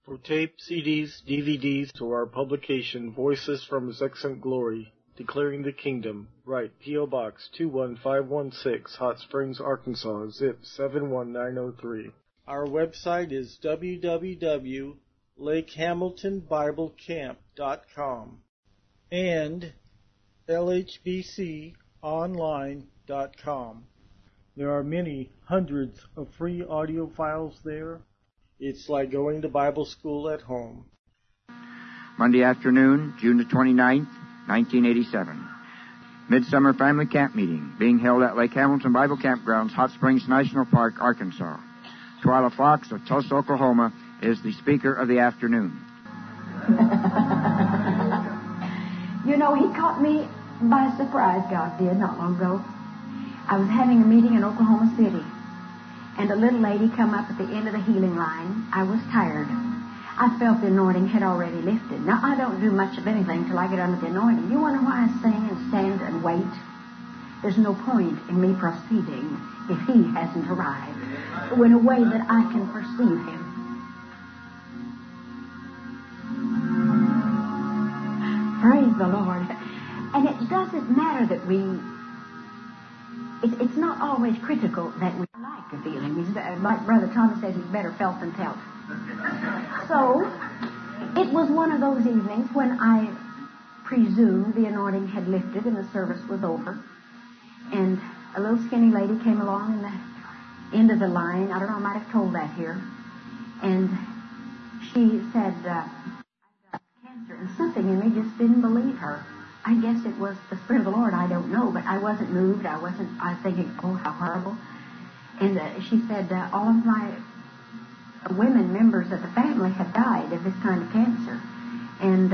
For tape, CDs, DVDs, to our publication, Voices from His Excellent Glory, Declaring the Kingdom, write P.O. Box 21516, Hot Springs, Arkansas, zip 71903. Our website is www.lakehamiltonbiblecamp.com and lhbconline.com. There are many hundreds of free audio files there. It's like going to Bible school at home. Monday afternoon, June the 29th, 1987. Midsummer Family Camp Meeting being held at Lake Hamilton Bible Campgrounds, Hot Springs National Park, Arkansas. Twyla Fox of Tulsa, Oklahoma is the speaker of the afternoon. You know, he caught me by surprise, God did, not long ago. I was having a meeting in Oklahoma City, and a little lady come up at the end of the healing line. I was tired. I felt the anointing had already lifted. Now, I don't do much of anything till I get under the anointing. You wonder why I sing and stand and wait? There's no point in me proceeding if he hasn't arrived, in a way that I can perceive him. Praise the Lord. And it doesn't matter that it's not always critical that we like a feeling. Like Brother Thomas says, it's better felt than felt. So, it was one of those evenings when I presumed the anointing had lifted and the service was over. And a little skinny lady came along in the end of the line. I don't know, I might have told that here. And she said, I've got cancer. And something in me just didn't believe her. I guess it was the Spirit of the Lord, I don't know, but I wasn't moved. I was thinking, oh, how horrible. And she said, all of my women members of the family had died of this kind of cancer. And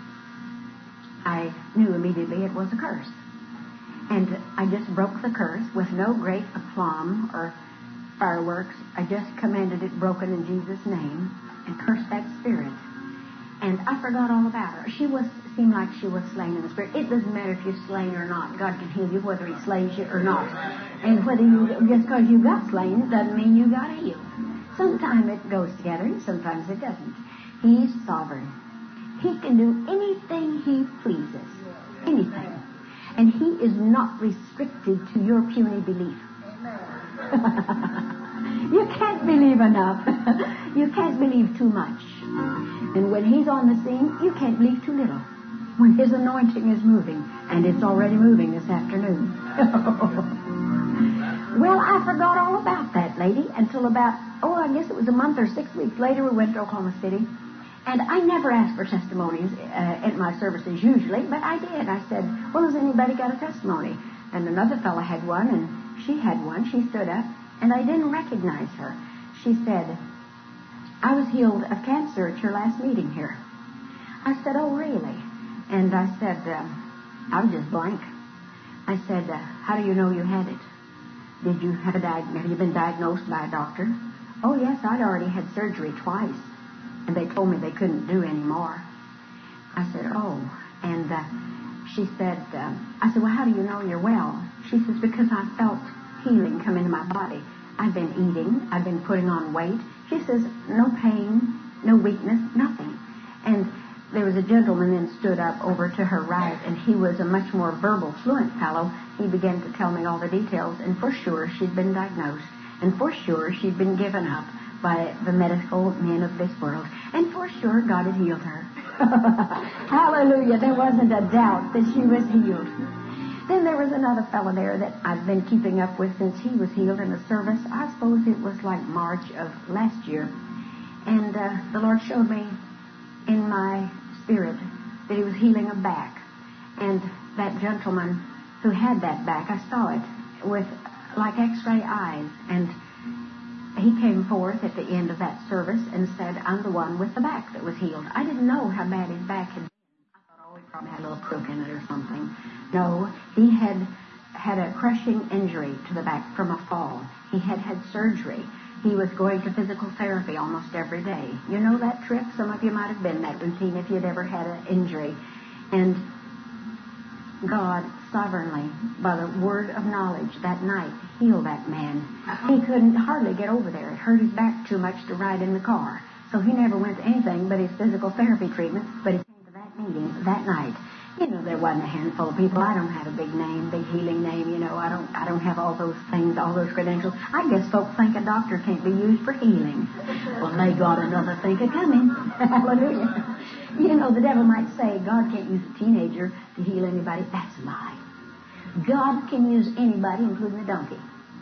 I knew immediately it was a curse. And I just broke the curse with no great aplomb or fireworks. I just commanded it broken in Jesus' name and cursed that spirit. And I forgot all about her. Seemed like she was slain in the spirit. It doesn't matter if you're slain or not. God can heal you whether he slays you or not. And whether just because you got slain doesn't mean you got healed. Sometimes it goes together and sometimes it doesn't. He's sovereign. He can do anything he pleases. Anything. And he is not restricted to your puny belief. You can't believe enough. You can't believe too much. And when he's on the scene, you can't believe too little. When his anointing is moving, and it's already moving this afternoon. Well, I forgot all about that lady until about, I guess it was a month or 6 weeks later, we went to Oklahoma City. And I never ask for testimonies at my services usually, but I did. I said, well, has anybody got a testimony? And another fellow had one, and she had one. She stood up, and I didn't recognize her. She said, I was healed of cancer at your last meeting here. I said, oh, really? And I said, I was just blank. I said, how do you know you had it? Have you been diagnosed by a doctor? Oh, yes, I'd already had surgery twice. And they told me they couldn't do any more. I said, oh. And she said, I said, well, how do you know you're well? She says, because I felt healing come into my body. I've been eating. I've been putting on weight. She says, no pain, no weakness, nothing. And there was a gentleman then stood up over to her right, and he was a much more verbal, fluent fellow. He began to tell me all the details, and for sure she'd been diagnosed, and for sure she'd been given up by the medical men of this world, and for sure God had healed her. Hallelujah. There wasn't a doubt that she was healed. Then there was another fellow there that I've been keeping up with since he was healed in the service. I suppose it was like March of last year. And the Lord showed me in my spirit that he was healing a back. And that gentleman who had that back, I saw it with like x-ray eyes. And he came forth at the end of that service and said, I'm the one with the back that was healed. I didn't know how bad his back had been. I thought, he probably had a little crook in it or something. No, he had a crushing injury to the back from a fall. He had had surgery. He was going to physical therapy almost every day. You know that trip? Some of you might have been that routine if you'd ever had an injury. And God sovereignly, by the word of knowledge that night, healed that man. He couldn't hardly get over there. It hurt his back too much to ride in the car. So he never went to anything but his physical therapy treatment, but he came to that meeting that night. You know, there wasn't a handful of people. I don't have a big name, big healing name, you know. I don't have all those things, all those credentials. I guess folks think a doctor can't be used for healing. Well, they got another thing coming. Hallelujah. You know, the devil might say God can't use a teenager to heal anybody. That's a lie. God can use anybody, including a donkey.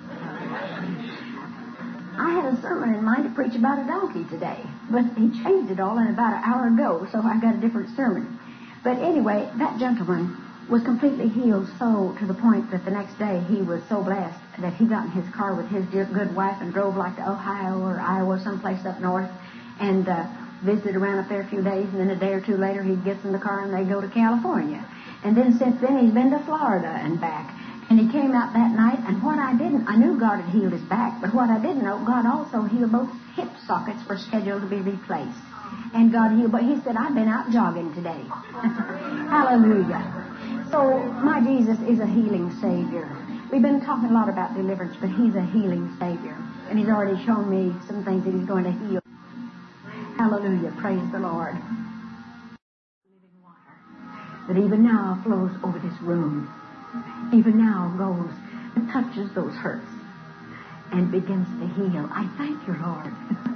I had a sermon in mind to preach about a donkey today, but he changed it all in about an hour ago, so I got a different sermon. But anyway, that gentleman was completely healed so to the point that the next day he was so blessed that he got in his car with his dear good wife and drove like to Ohio or Iowa, someplace up north, and visited around up there a few days, and then a day or two later he gets in the car and they go to California. And then since then he's been to Florida and back. And he came out that night, and I knew God had healed his back, but what I didn't know, God also healed both hip sockets were scheduled to be replaced. And God healed, but he said, I've been out jogging today. Hallelujah. So my Jesus is a healing Savior. We've been talking a lot about deliverance, but he's a healing Savior. And he's already shown me some things that he's going to heal. Hallelujah. Praise the Lord. Living water that even now flows over this room. Even now goes and touches those hurts and begins to heal. I thank you, Lord.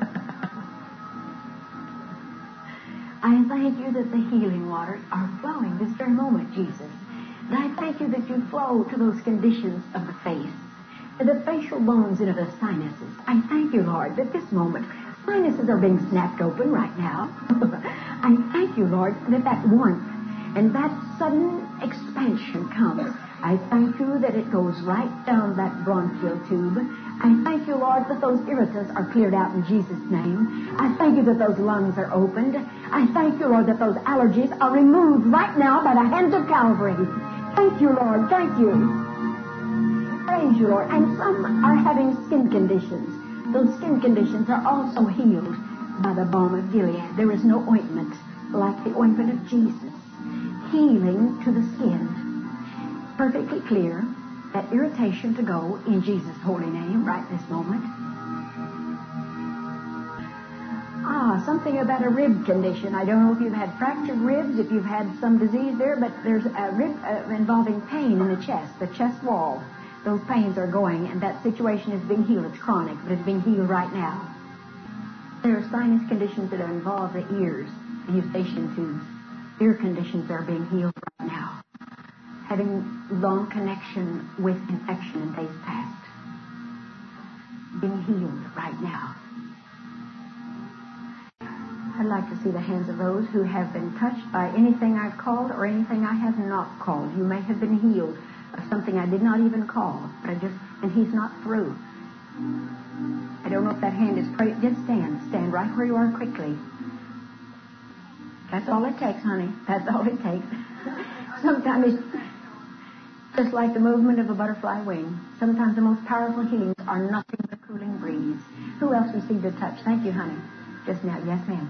I thank you that the healing waters are flowing this very moment, Jesus. And I thank you that you flow to those conditions of the face, to the facial bones and of the sinuses. I thank you, Lord, that this moment sinuses are being snapped open right now. I thank you, Lord, that warmth and that sudden expansion comes. I thank you that it goes right down that bronchial tube. I thank you, Lord, that those irritants are cleared out in Jesus' name. I thank you that those lungs are opened. I thank you, Lord, that those allergies are removed right now by the hands of Calvary. Thank you, Lord. Thank you. Praise you, Lord. And some are having skin conditions. Those skin conditions are also healed by the balm of Gilead. There is no ointment like the ointment of Jesus. Healing to the skin. Perfectly clear, that irritation to go in Jesus' holy name right this moment. Something about a rib condition. I don't know if you've had fractured ribs, if you've had some disease there, but there's a rib involving pain in the chest wall. Those pains are going, and that situation is being healed. It's chronic, but it's being healed right now. There are sinus conditions that involve the ears, the eustachian tubes. Ear conditions are being healed right now. Having long connection with infection in days past. Being healed right now. I'd like to see the hands of those who have been touched by anything I've called or anything I have not called. You may have been healed of something I did not even call, but and he's not through. I don't know if that hand is prayed. Just stand right where you are quickly. That's all it takes, honey. That's all it takes. Sometimes it's just like the movement of a butterfly wing. Sometimes the most powerful healings are nothing but a cooling breeze. Who else received a touch? Thank you, honey. Just now. Yes, ma'am.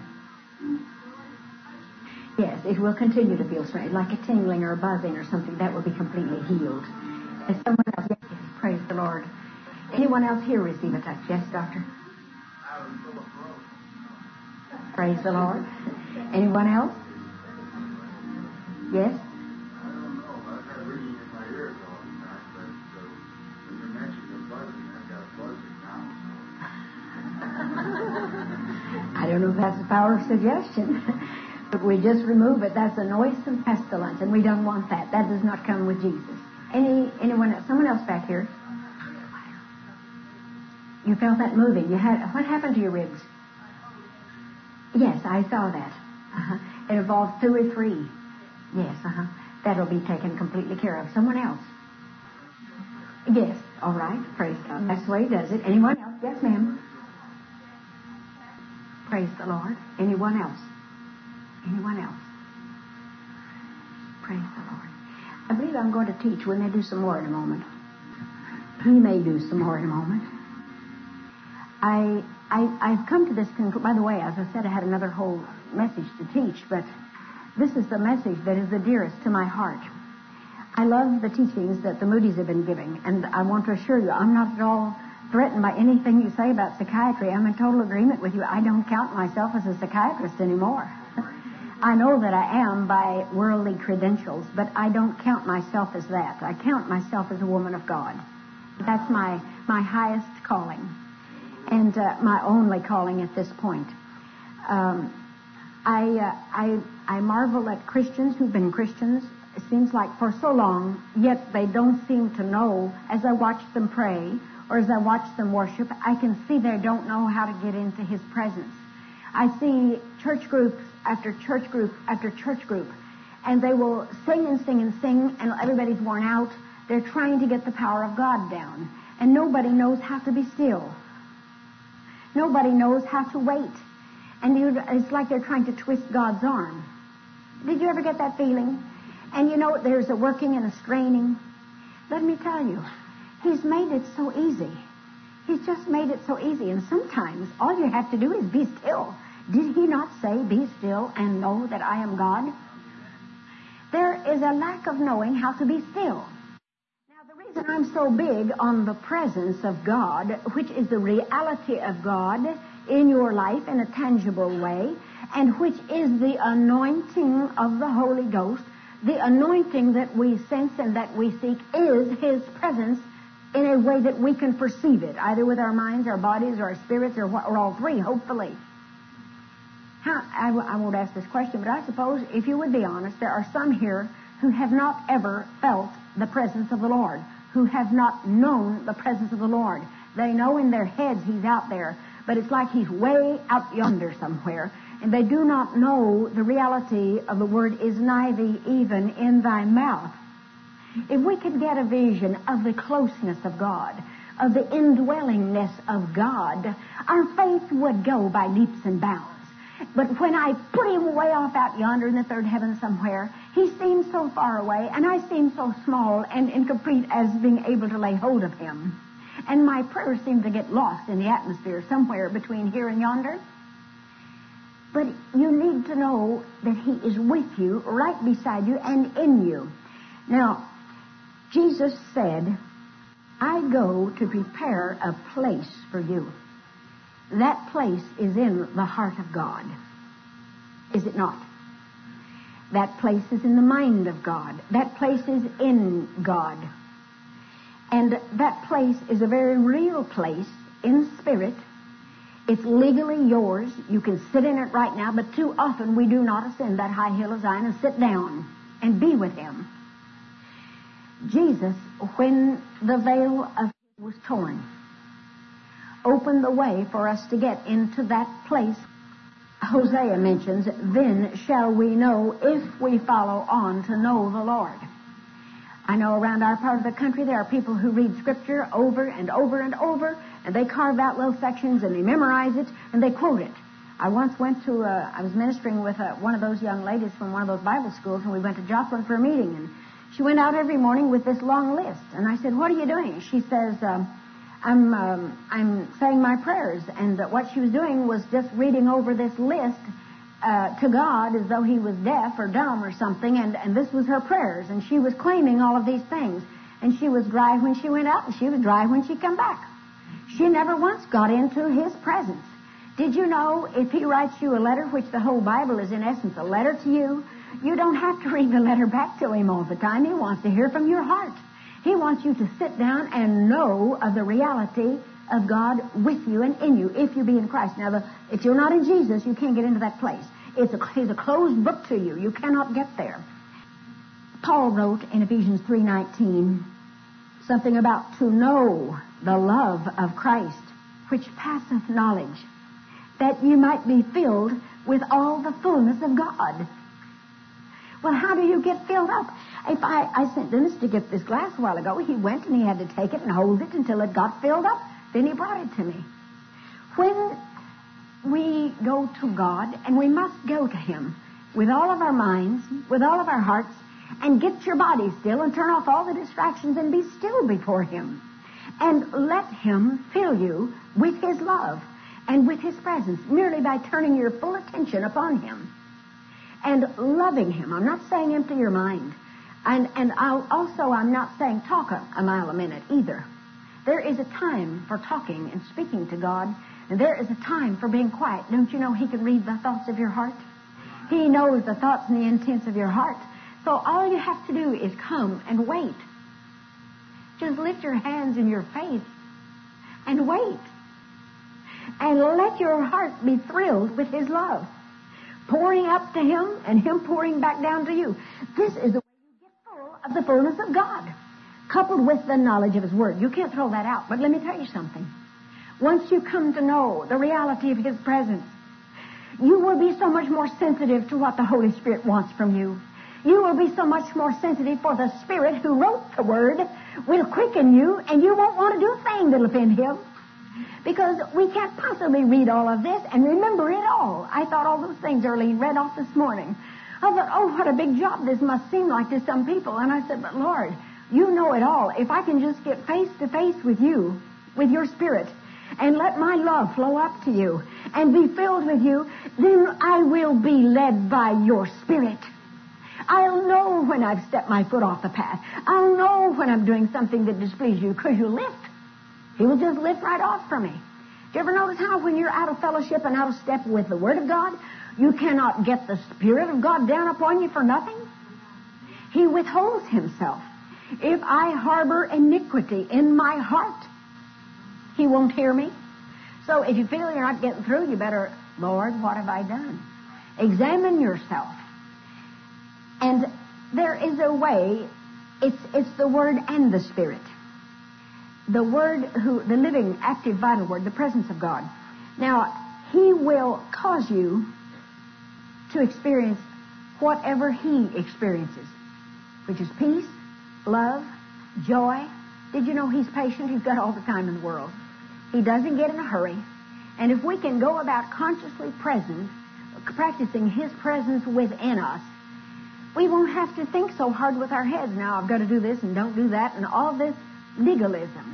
Yes, it will continue to feel strange, like a tingling or a buzzing or something. That will be completely healed. As someone else, yes, praise the Lord. Anyone else here receive a touch? Yes, doctor? Praise the Lord. Anyone else? Yes? I don't know if that's the power of suggestion. But we just remove it. That's a noisome pestilence, and we don't want that. That does not come with Jesus. Anyone else? Someone else back here? You felt that moving. What happened to your ribs? Yes, I saw that. It involves 2 or 3. Yes, That'll be taken completely care of. Someone else? Yes. All right. Praise God. That's the way he does it. Anyone else? Yes, ma'am. Praise the Lord. Anyone else? Anyone else? Praise the Lord. I believe I'm going to teach. We may do some more in a moment. We may do some more in a moment. I've come to this conclusion. By the way, as I said, I had another whole message to teach, but this is the message that is the dearest to my heart. I love the teachings that the Moody's have been giving, and I want to assure you, I'm not at all threatened by anything you say about psychiatry. I'm in total agreement with you. I don't count myself as a psychiatrist anymore. I know that I am by worldly credentials, but I don't count myself as that. I count myself as a woman of God. That's my highest calling, and my only calling at this point. I marvel at Christians who've been Christians, it seems like for so long, yet they don't seem to know. As I watch them pray, or as I watch them worship, I can see they don't know how to get into His presence. I see church groups after church group after church group, and they will sing and sing and sing, and everybody's worn out. They're trying to get the power of God down, and nobody knows how to be still. Nobody knows how to wait. And it's like they're trying to twist God's arm. Did you ever get that feeling? And you know, there's a working and a straining. Let me tell you, He's made it so easy. He's just made it so easy. And sometimes all you have to do is be still. Did He not say, be still and know that I am God? There is a lack of knowing how to be still. Now, the reason I'm so big on the presence of God, which is the reality of God in your life in a tangible way, and which is the anointing of the Holy Ghost, the anointing that we sense and that we seek is His presence in a way that we can perceive it, either with our minds, our bodies, or our spirits, or all three, hopefully. I won't ask this question, but I suppose, if you would be honest, there are some here who have not ever felt the presence of the Lord, who have not known the presence of the Lord. They know in their heads He's out there, but it's like He's way out yonder somewhere, and they do not know the reality of the word is nigh thee, even in thy mouth. If we could get a vision of the closeness of God, of the indwellingness of God, our faith would go by leaps and bounds. But when I put Him way off out yonder in the third heaven somewhere, He seems so far away, and I seem so small and incomplete as being able to lay hold of Him. And my prayers seem to get lost in the atmosphere somewhere between here and yonder. But you need to know that He is with you, right beside you, and in you. Now, Jesus said, I go to prepare a place for you. That place is in the heart of God. Is it not? That place is in the mind of God. That place is in God. And that place is a very real place in spirit. It's legally yours. You can sit in it right now, but too often we do not ascend that high hill of Zion and sit down and be with Him. Jesus, when the veil of was torn, opened the way for us to get into that place. Hosea mentions, then shall we know if we follow on to know the Lord. I know around our part of the country there are people who read Scripture over and over and over, and they carve out little sections and they memorize it and they quote it. I once went to, I was ministering with one of those young ladies from one of those Bible schools, and we went to Joplin for a meeting, and she went out every morning with this long list. And I said, what are you doing? She says, I'm saying my prayers. And what she was doing was just reading over this list to God as though He was deaf or dumb or something. And this was her prayers. And she was claiming all of these things. And she was dry when she went out, and she was dry when she came back. She never once got into His presence. Did you know if He writes you a letter, which the whole Bible is in essence a letter to you, you don't have to read the letter back to Him all the time. He wants to hear from your heart. He wants you to sit down and know of the reality of God with you and in you, if you be in Christ. Now, if you're not in Jesus, you can't get into that place. He's a closed book to you. You cannot get there. Paul wrote in Ephesians 3:19 something about to know the love of Christ, which passeth knowledge, that you might be filled with all the fullness of God. Well, how do you get filled up? If I sent Dennis to get this glass a while ago, he went and he had to take it and hold it until it got filled up. Then he brought it to me. When we go to God, and we must go to Him with all of our minds, with all of our hearts, and get your body still and turn off all the distractions and be still before Him. And let Him fill you with His love and with His presence, merely by turning your full attention upon Him and loving Him. I'm not saying empty your mind. And I'm not saying talk a mile a minute either. There is a time for talking and speaking to God, and there is a time for being quiet. Don't you know He can read the thoughts of your heart? He knows the thoughts and the intents of your heart. So all you have to do is come and wait. Just lift your hands in your faith and wait. And let your heart be thrilled with His love, pouring up to Him and Him pouring back down to you. This is the way you get full of the fullness of God, coupled with the knowledge of His Word. You can't throw that out. But let me tell you something. Once you come to know the reality of His presence, you will be so much more sensitive to what the Holy Spirit wants from you. You will be so much more sensitive, for the Spirit who wrote the Word will quicken you, and you won't want to do a thing that'll offend Him. Because we can't possibly read all of this and remember it all. I thought all those things Early read off this morning. I thought, oh, what a big job this must seem like to some people. And I said, but Lord, you know it all. If I can just get face to face with you, with your Spirit, and let my love flow up to you and be filled with you, then I will be led by your Spirit. I'll know when I've stepped my foot off the path. I'll know when I'm doing something that displeases you, because you lift. He will just lift right off from me. Do you ever notice how when you're out of fellowship and out of step with the Word of God, you cannot get the Spirit of God down upon you for nothing? He withholds Himself. If I harbor iniquity in my heart, He won't hear me. So if you feel you're not getting through, you better, Lord, what have I done? Examine yourself. And there is a way, it's the Word and the Spirit. The Word, the living, active, vital Word, the presence of God. Now, He will cause you to experience whatever He experiences, which is peace, love, joy. Did you know He's patient? He's got all the time in the world. He doesn't get in a hurry. And if we can go about consciously practicing His presence within us, we won't have to think so hard with our heads. Now, I've got to do this and don't do that and all this legalism.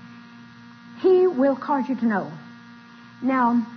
He will cause you to know. Now,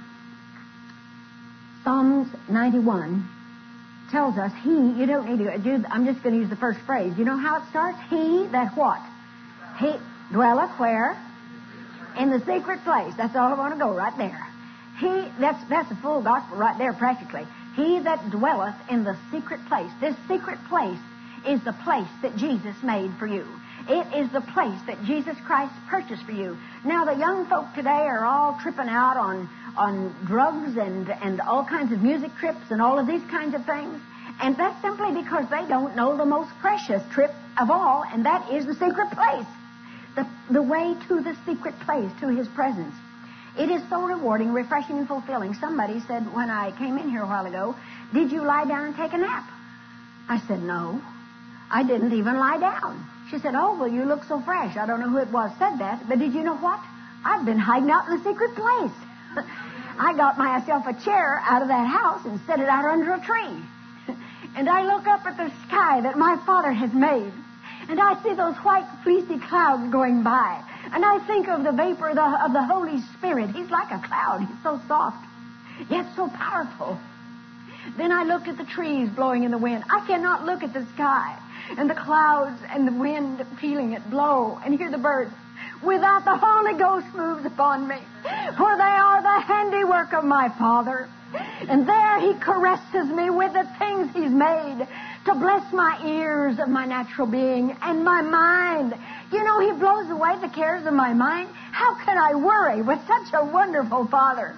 Psalms 91 tells us you don't need to do, I'm just going to use the first phrase. You know how it starts? He that what? He dwelleth where? In the secret place. That's all I want to go right there. That's a full gospel right there practically. He that dwelleth in the secret place. This secret place is the place that Jesus made for you. It is the place that Jesus Christ purchased for you. Now, the young folk today are all tripping out on drugs and all kinds of music trips and all of these kinds of things. And that's simply because they don't know the most precious trip of all, and that is the secret place. The way to the secret place, to His presence. It is so rewarding, refreshing, and fulfilling. Somebody said when I came in here a while ago, did you lie down and take a nap? I said, no, I didn't even lie down. She said, oh, well, you look so fresh. I don't know who it was said that, but did you know what? I've been hiding out in the secret place. I got myself a chair out of that house and set it out under a tree. And I look up at the sky that my Father has made, and I see those white, fleecy clouds going by. And I think of the vapor of the Holy Spirit. He's like a cloud. He's so soft, yet so powerful. Then I looked at the trees blowing in the wind. I cannot look at the sky and the clouds and the wind feeling it blow and hear the birds without the Holy Ghost moves upon me. For they are the handiwork of my Father. And there He caresses me with the things He's made to bless my ears of my natural being and my mind. You know, He blows away the cares of my mind. How can I worry with such a wonderful Father?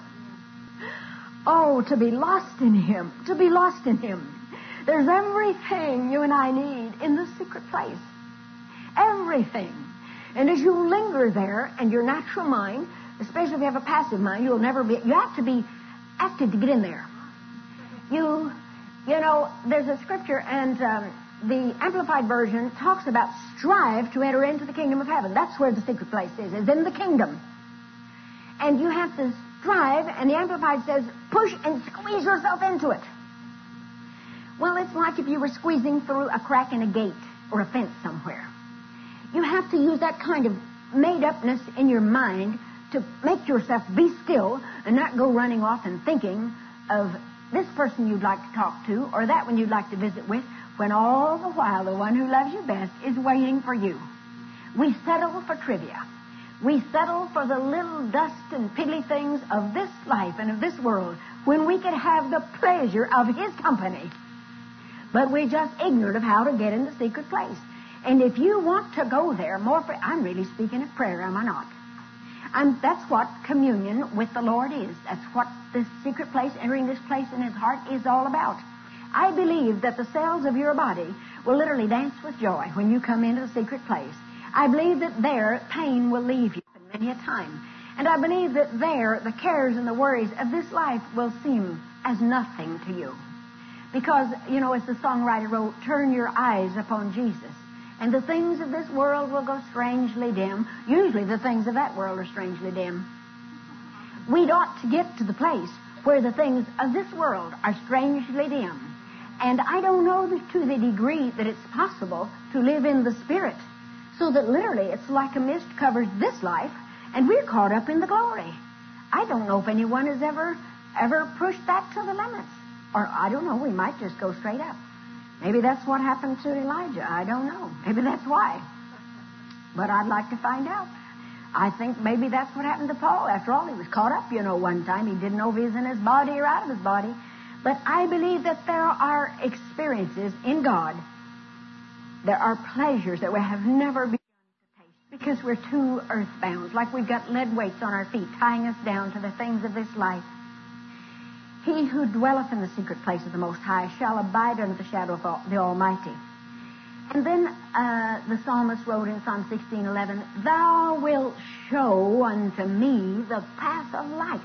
Oh, to be lost in Him, to be lost in Him. There's everything you and I need in the secret place. Everything. And as you linger there, and your natural mind, especially if you have a passive mind, you have to be active to get in there. You know, there's a scripture, and the Amplified Version talks about strive to enter into the kingdom of heaven. That's where the secret place is in the kingdom. And you have to strive, and the Amplified says, push and squeeze yourself into it. Well, it's like if you were squeezing through a crack in a gate or a fence somewhere. You have to use that kind of made-upness in your mind to make yourself be still and not go running off and thinking of this person you'd like to talk to or that one you'd like to visit with, when all the while the one who loves you best is waiting for you. We settle for trivia. We settle for the little dust and piddly things of this life and of this world when we could have the pleasure of His company. But we're just ignorant of how to get in the secret place. And if you want to go there, I'm really speaking of prayer, am I not? That's what communion with the Lord is. That's what this secret place, entering this place in His heart, is all about. I believe that the cells of your body will literally dance with joy when you come into the secret place. I believe that there pain will leave you many a time. And I believe that there the cares and the worries of this life will seem as nothing to you. Because, as the songwriter wrote, turn your eyes upon Jesus, and the things of this world will go strangely dim. Usually the things of that world are strangely dim. We'd ought to get to the place where the things of this world are strangely dim. And I don't know to the degree that it's possible to live in the Spirit, so that literally it's like a mist covers this life, and we're caught up in the glory. I don't know if anyone has ever pushed that to the limits. Or, I don't know, we might just go straight up. Maybe that's what happened to Elijah. I don't know. Maybe that's why. But I'd like to find out. I think maybe that's what happened to Paul. After all, he was caught up, one time. He didn't know if he was in his body or out of his body. But I believe that there are experiences in God. There are pleasures that we have never begun to taste because we're too earthbound, like we've got lead weights on our feet tying us down to the things of this life. He who dwelleth in the secret place of the Most High shall abide under the shadow of the Almighty. And then the psalmist wrote in Psalm 16:11, Thou wilt show unto me the path of life.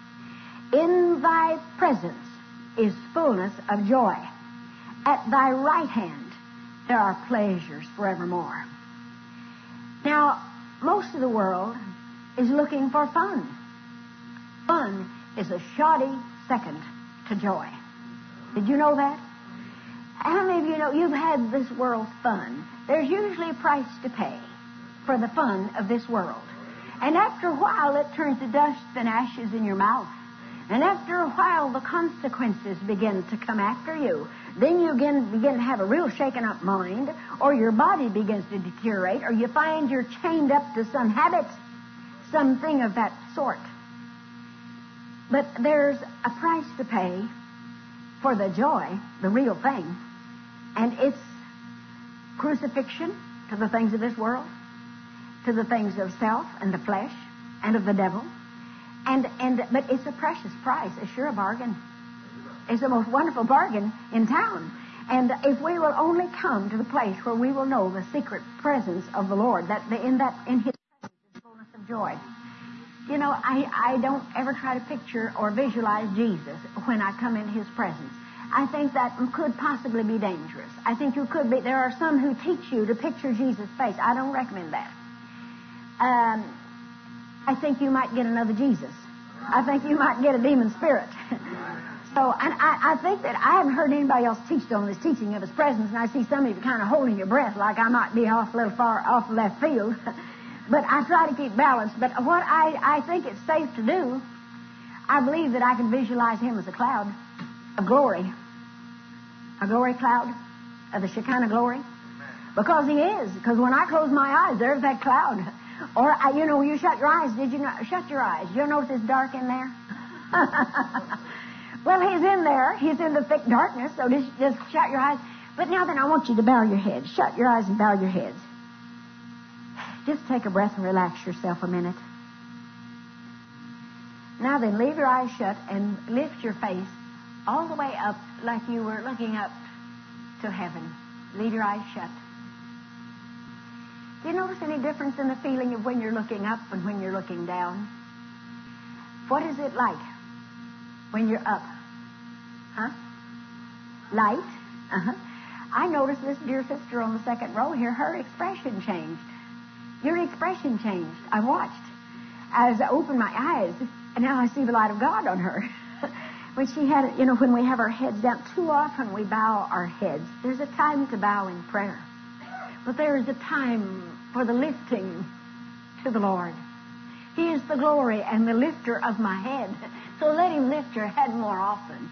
In Thy presence is fullness of joy. At Thy right hand there are pleasures forevermore. Now, most of the world is looking for fun. Fun is a shoddy second to joy. Did you know that? How many of you know you've had this world's fun? There's usually a price to pay for the fun of this world. And after a while, it turns to dust and ashes in your mouth. And after a while, the consequences begin to come after you. Then you begin to have a real shaken up mind, or your body begins to deteriorate, or you find you're chained up to some habit, something of that sort. But there's a price to pay for the joy, the real thing, and it's crucifixion to the things of this world, to the things of self and the flesh and of the devil. But it's a precious price. It's sure a bargain. It's the most wonderful bargain in town. And if we will only come to the place where we will know the secret presence of the Lord, that in His presence is fullness of joy. I don't ever try to picture or visualize Jesus when I come in His presence. I think that could possibly be dangerous. I think there are some who teach you to picture Jesus' face. I don't recommend that. I think you might get another Jesus. I think you might get a demon spirit. I think that I haven't heard anybody else teach on this teaching of His presence, and I see some of you kind of holding your breath like I might be off a little far off left field. But I try to keep balance. But what I think it's safe to do, I believe that I can visualize Him as a cloud of glory. A glory cloud of the Shekinah glory. Because He is. Because when I close my eyes, there's that cloud. Or, you shut your eyes. Did you not? Shut your eyes. You notice it's dark in there? Well, He's in there. He's in the thick darkness. So just shut your eyes. But now then, I want you to bow your heads. Shut your eyes and bow your heads. Just take a breath and relax yourself a minute. Now then, leave your eyes shut and lift your face all the way up like you were looking up to heaven. Leave your eyes shut. Do you notice any difference in the feeling of when you're looking up and when you're looking down? What is it like when you're up? Huh? Light? Uh-huh. I noticed this dear sister on the second row here, her expression changed. Your expression changed. I watched. As I opened my eyes, and now I see the light of God on her. When she had, when we have our heads down, too often we bow our heads. There's a time to bow in prayer. But there is a time for the lifting to the Lord. He is the glory and the lifter of my head. So let Him lift your head more often.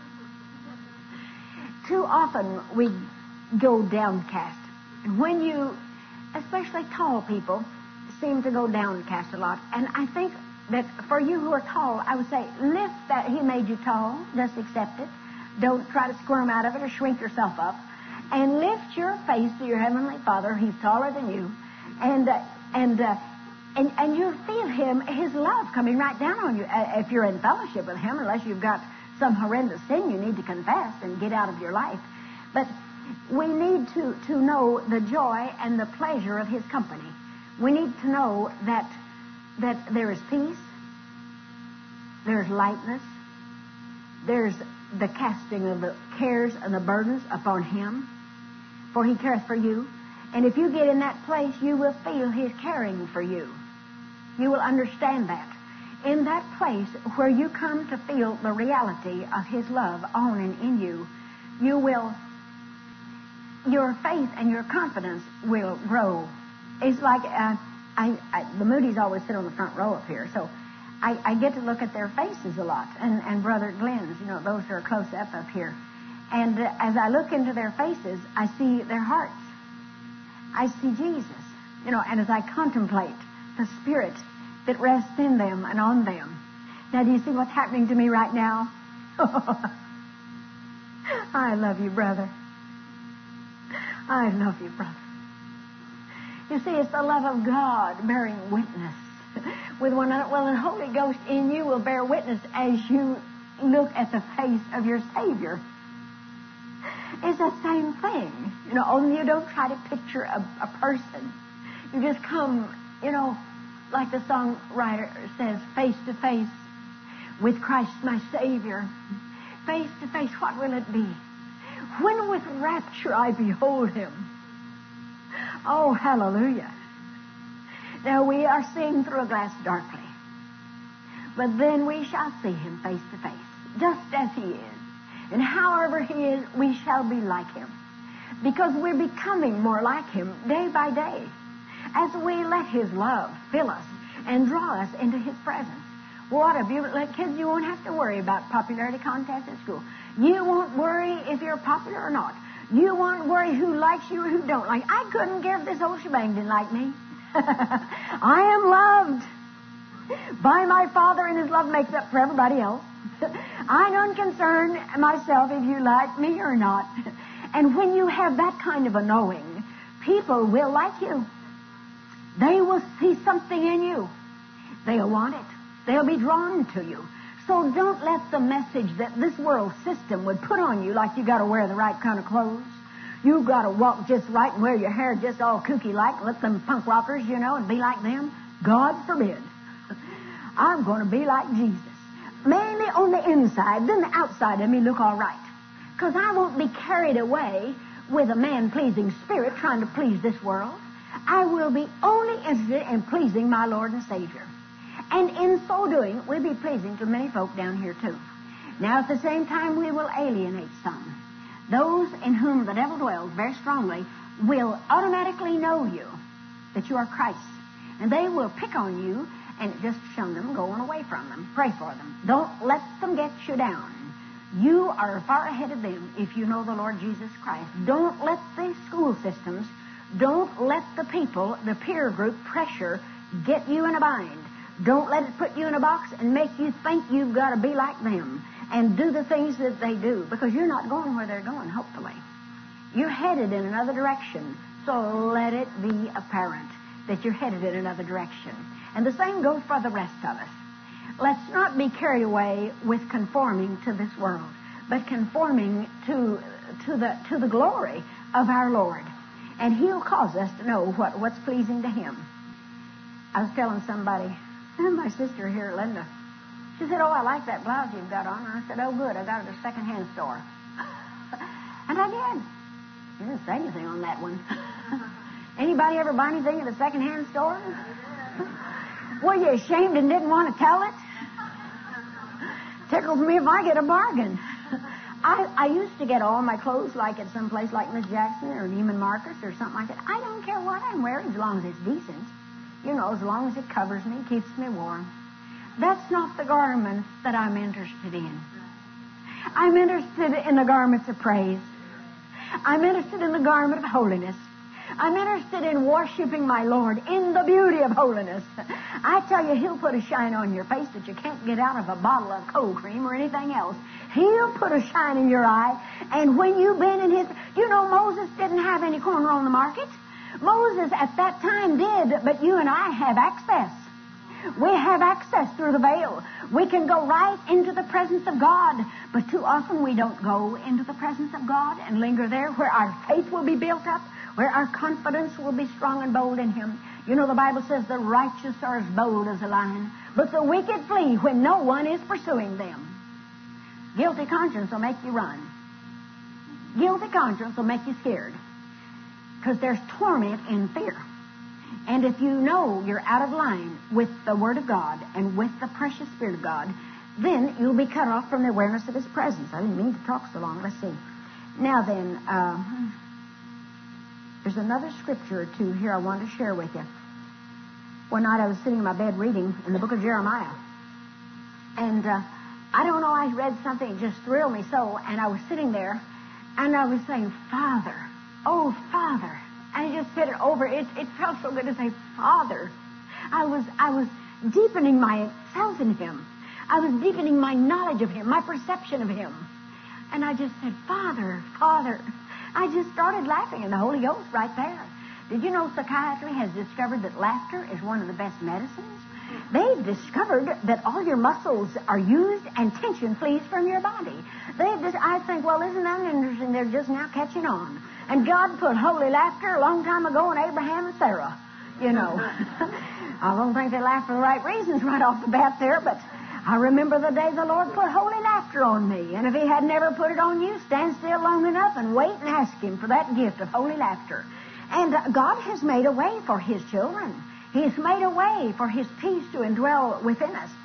Too often we go downcast. And when you, especially tall people, seem to go downcast a lot. And I think that for you who are tall, I would say lift that. He made you tall. Just accept it. Don't try to squirm out of it or shrink yourself up. And lift your face to your Heavenly Father. He's taller than you. And you'll feel His love coming right down on you if you're in fellowship with Him, unless you've got some horrendous sin you need to confess and get out of your life. But we need to know the joy and the pleasure of His company. We need to know that there is peace, there's lightness, there's the casting of the cares and the burdens upon Him, for He careth for you. And if you get in that place, you will feel His caring for you. You will understand that. In that place where you come to feel the reality of His love on and in you, your faith and your confidence will grow. It's like, the Moody's always sit on the front row up here, so I get to look at their faces a lot, and Brother Glenn's, those are close up here. And as I look into their faces, I see their hearts. I see Jesus, and as I contemplate the Spirit that rests in them and on them. Now, do you see what's happening to me right now? I love you, brother. I love you, brother. You see, it's the love of God bearing witness with one another. Well, the Holy Ghost in you will bear witness as you look at the face of your Savior. It's the same thing. Only you don't try to picture a person. You just come, like the songwriter says, face to face with Christ my Savior. Face to face, what will it be? When with rapture I behold Him. Oh, hallelujah. Now we are seeing through a glass darkly, but then we shall see Him face to face, just as He is. And however He is, we shall be like Him, because we're becoming more like Him day by day as we let His love fill us and draw us into His presence. What a beautiful... Kids, you won't have to worry about popularity contests at school. You won't worry if you're popular or not. You won't worry who likes you or who don't like. I couldn't care if this old shebang didn't like me. I am loved by my Father, and His love makes up for everybody else. I don't concern myself if you like me or not. And when you have that kind of a knowing, people will like you. They will see something in you. They'll want it. They'll be drawn to you. So don't let the message that this world system would put on you, like you got to wear the right kind of clothes, you got to walk just right and wear your hair just all kooky-like, let them punk rockers, and be like them. God forbid. I'm going to be like Jesus. Mainly on the inside, then the outside of me look all right. Because I won't be carried away with a man-pleasing spirit trying to please this world. I will be only interested in pleasing my Lord and Savior. And in so doing, we'll be pleasing to many folk down here too. Now, at the same time, we will alienate some. Those in whom the devil dwells very strongly will automatically know you, that you are Christ. And they will pick on you and just shun them, going away from them. Pray for them. Don't let them get you down. You are far ahead of them if you know the Lord Jesus Christ. Don't let the school systems, don't let the people, the peer group pressure get you in a bind. Don't let it put you in a box and make you think you've got to be like them and do the things that they do, because you're not going where they're going, hopefully. You're headed in another direction, so let it be apparent that you're headed in another direction. And the same goes for the rest of us. Let's not be carried away with conforming to this world, but conforming to the glory of our Lord. And He'll cause us to know what's pleasing to Him. I was telling somebody, my sister here, Linda, she said, "Oh, I like that blouse you've got on." And I said, "Oh, good, I got it at a second-hand store." And I did. She didn't say anything on that one. Anybody ever buy anything at a second-hand store? Were you ashamed and didn't want to tell it? Tickles me if I get a bargain. I used to get all my clothes like at some place like Miss Jackson or Neiman Marcus or something like that. I don't care what I'm wearing as long as it's decent. As long as it covers me, keeps me warm. That's not the garments that I'm interested in. I'm interested in the garments of praise. I'm interested in the garment of holiness. I'm interested in worshiping my Lord in the beauty of holiness. I tell you, He'll put a shine on your face that you can't get out of a bottle of cold cream or anything else. He'll put a shine in your eye. And when you've been in His... You know, Moses didn't have any corn on the market. Moses at that time did, but you and I have access. We have access through the veil. We can go right into the presence of God. But too often we don't go into the presence of God and linger there where our faith will be built up, where our confidence will be strong and bold in Him. You know, the Bible says the righteous are as bold as a lion, but the wicked flee when no one is pursuing them. Guilty conscience will make you run. Guilty conscience will make you scared. Because there's torment in fear. And if you know you're out of line with the Word of God and with the precious Spirit of God, then you'll be cut off from the awareness of His presence. I didn't mean to talk so long. Let's see. Now then, there's another scripture or two here I wanted to share with you. One night I was sitting in my bed reading in the book of Jeremiah. And I don't know, I read something that just thrilled me so. And I was sitting there and I was saying, Father, oh Father. And I just said it over. It felt so good to say, Father. I was deepening myself in Him. I was deepening my knowledge of Him, my perception of Him. And I just said, Father, Father. I just started laughing in the Holy Ghost right there. Did you know psychiatry has discovered that laughter is one of the best medicines? They've discovered that all your muscles are used and tension flees from your body. I think, well, isn't that interesting? They're just now catching on. And God put holy laughter a long time ago in Abraham and Sarah, you know. I don't think they laughed for the right reasons right off the bat there, but I remember the day the Lord put holy laughter on me. And if He had never put it on you, stand still long enough and wait and ask Him for that gift of holy laughter. And God has made a way for His children. He's made a way for His peace to indwell within us.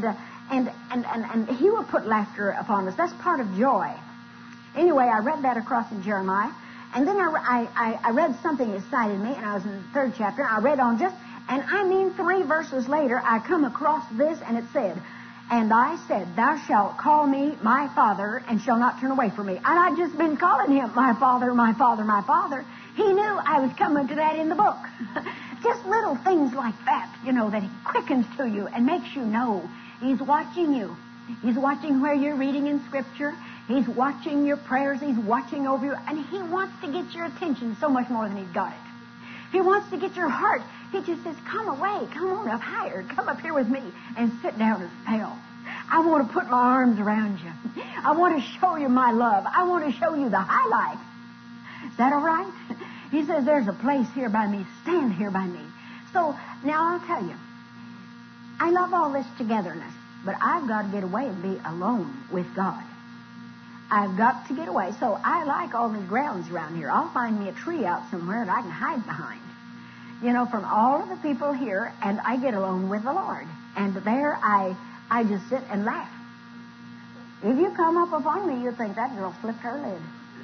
And He will put laughter upon us. That's part of joy. Anyway, I read that across in Jeremiah. And then I read something that excited me, and I was in the 3rd chapter. I read on and I mean 3 verses later, I come across this, and it said, And I said, Thou shalt call me my Father, and shall not turn away from me. And I'd just been calling Him my Father, my Father, my Father. He knew I was coming to that in the book. Just little things like that, you know, that He quickens to you and makes you know He's watching you. He's watching where you're reading in Scripture. He's watching your prayers. He's watching over you. And He wants to get your attention so much more than He's got it. He wants to get your heart. He just says, come away. Come on up higher. Come up here with me and sit down and spell. I want to put my arms around you. I want to show you my love. I want to show you the highlight. Is that all right? He says, there's a place here by me. Stand here by me. So now I'll tell you, I love all this togetherness, but I've got to get away and be alone with God. I've got to get away. So I like all these grounds around here. I'll find me a tree out somewhere that I can hide behind. You know, from all of the people here, and I get alone with the Lord. And there I just sit and laugh. If you come up upon me, you'll think that girl flipped her lid.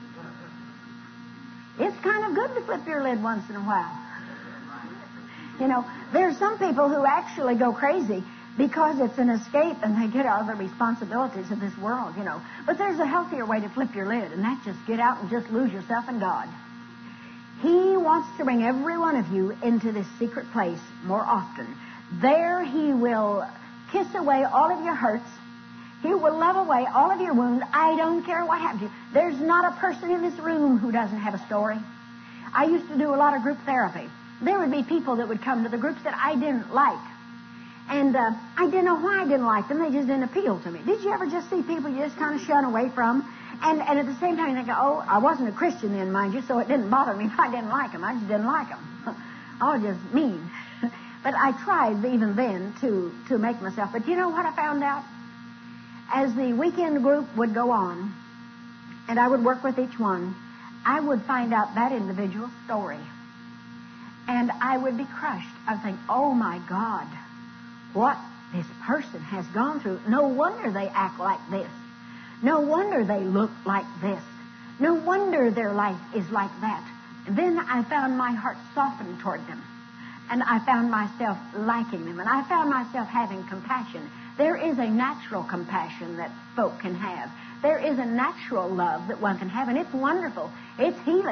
It's kind of good to flip your lid once in a while. You know, there's some people who actually go crazy because it's an escape and they get out of the responsibilities of this world, you know. But there's a healthier way to flip your lid, and that's just get out and just lose yourself in God. He wants to bring every one of you into this secret place more often. There He will kiss away all of your hurts. He will love away all of your wounds. I don't care what happens to you. There's not a person in this room who doesn't have a story. I used to do a lot of group therapy. There would be people that would come to the groups that I didn't like. And I didn't know why I didn't like them. They just didn't appeal to me. Did you ever just see people you just kind of shun away from? And at the same time, you think, oh, I wasn't a Christian then, mind you, so it didn't bother me if I didn't like them. I just didn't like them. I was just mean. But I tried even then to make myself. But you know what I found out? As the weekend group would go on, and I would work with each one, I would find out that individual's story. And I would be crushed. I would think, oh, my God, what this person has gone through. No wonder they act like this. No wonder they look like this. No wonder their life is like that. And then I found my heart softened toward them. And I found myself liking them. And I found myself having compassion. There is a natural compassion that folk can have. There is a natural love that one can have. And it's wonderful. It's healing.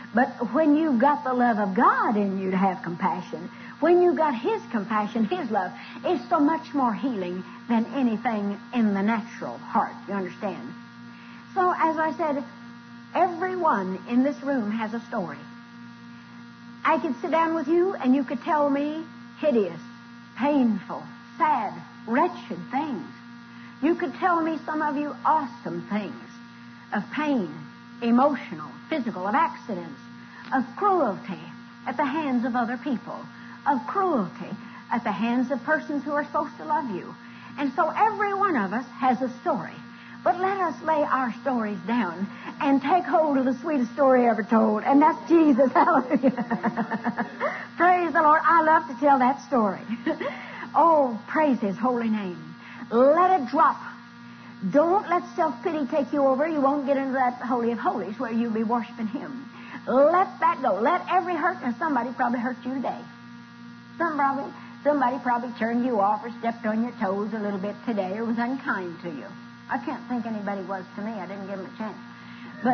But when you've got the love of God in you to have compassion, when you've got His compassion, His love, it's so much more healing than anything in the natural heart. You understand? So, as I said, everyone in this room has a story. I could sit down with you and you could tell me hideous, painful, sad, wretched things. You could tell me, some of you, awesome things of pain, emotional, physical, of accidents, of cruelty at the hands of other people, of cruelty at the hands of persons who are supposed to love you. And so every one of us has a story. But let us lay our stories down and take hold of the sweetest story ever told, and that's Jesus. Hallelujah. Praise the Lord. I love to tell that story. Oh, praise His holy name. Let it drop. Don't let self-pity take you over. You won't get into that Holy of Holies where you'll be worshiping Him. Let that go. Let every hurt, and somebody probably hurt you today. Somebody probably turned you off or stepped on your toes a little bit today or was unkind to you. I can't think anybody was to me. I didn't give them a chance. But,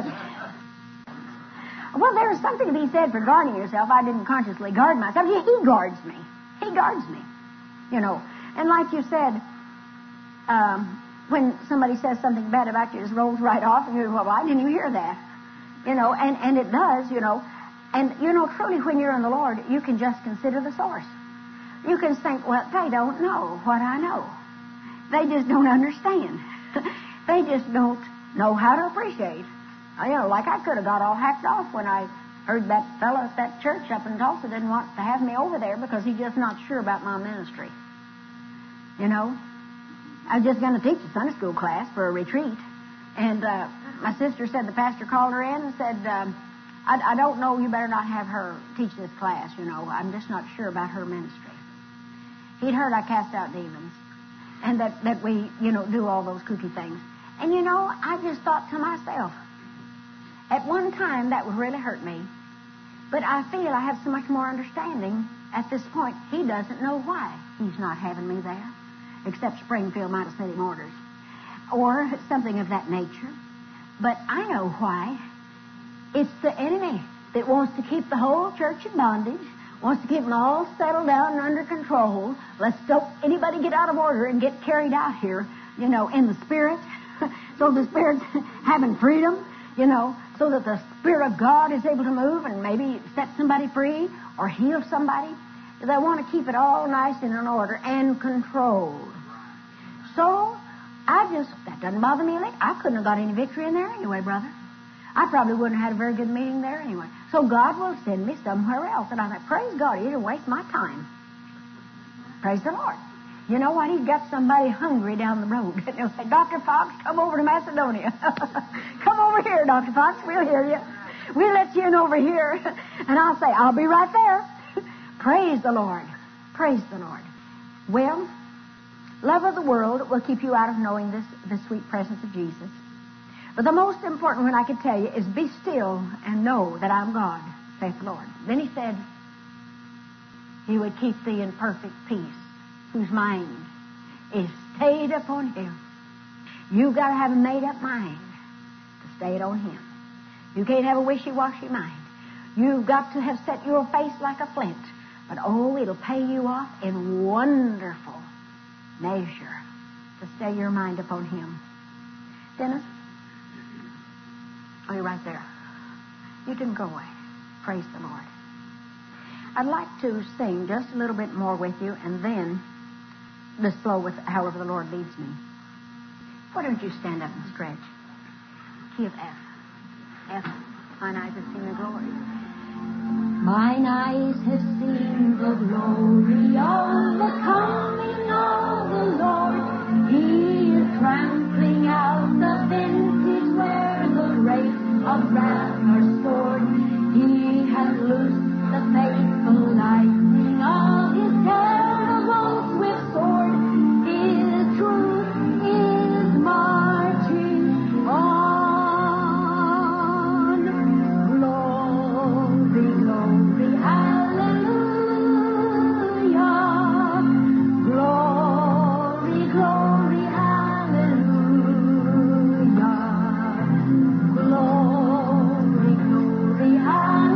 well, there is something to be said for guarding yourself. I didn't consciously guard myself. He guards me. He guards me. You know. And like you said, when somebody says something bad about you, it just rolls right off, and you go, well, why didn't you hear that? You know, and it does, you know. And, you know, truly when you're in the Lord, you can just consider the source. You can think, well, they don't know what I know. They just don't understand. They just don't know how to appreciate. You know, like I could have got all hacked off when I heard that fellow at that church up in Tulsa didn't want to have me over there because he's just not sure about my ministry. You know, I was just going to teach a Sunday school class for a retreat. And my sister said the pastor called her in and said, I don't know, you better not have her teach this class, you know. I'm just not sure about her ministry. He'd heard I cast out demons. And that we, you know, do all those kooky things. And, you know, I just thought to myself, at one time that would really hurt me. But I feel I have so much more understanding at this point. He doesn't know why he's not having me there, except Springfield might have sent him orders. Or something of that nature. But I know why. It's the enemy that wants to keep the whole church in bondage, wants to keep them all settled down and under control. Let's don't anybody get out of order and get carried out here, you know, in the Spirit. So the Spirit's having freedom, you know, so that the Spirit of God is able to move and maybe set somebody free or heal somebody. They want to keep it all nice and in order and controlled. So that doesn't bother me a lick. I couldn't have got any victory in there anyway, brother. I probably wouldn't have had a very good meeting there anyway. So God will send me somewhere else. And I thought, praise God, He didn't waste my time. Praise the Lord. You know what? He's got somebody hungry down the road. And he'll say, Dr. Fox, come over to Macedonia. Come over here, Dr. Fox. We'll hear you. We'll let you in over here. And I'll say, I'll be right there. Praise the Lord. Praise the Lord. Well, love of the world will keep you out of knowing the sweet presence of Jesus. But the most important one I can tell you is be still and know that I'm God, saith the Lord. Then He said He would keep thee in perfect peace, whose mind is stayed upon Him. You've got to have a made-up mind to stay it on Him. You can't have a wishy-washy mind. You've got to have set your face like a flint. But, oh, it'll pay you off in wonderful measure to stay your mind upon Him. Dennis? Oh, you're right there. You can go away. Praise the Lord. I'd like to sing just a little bit more with you and then just flow with however the Lord leads me. Why don't you stand up and stretch? Key of F. F. Mine eyes have seen the glory. Mine eyes have seen the glory of the coming of the Lord. He is trampling out the vintage where the race of wrath are stored. He has loosed the faithful lightning of His terrible swift sword. His truth is marching on. Glory, glory, hallelujah. Glory, glory, hallelujah. Glory, glory, hallelujah.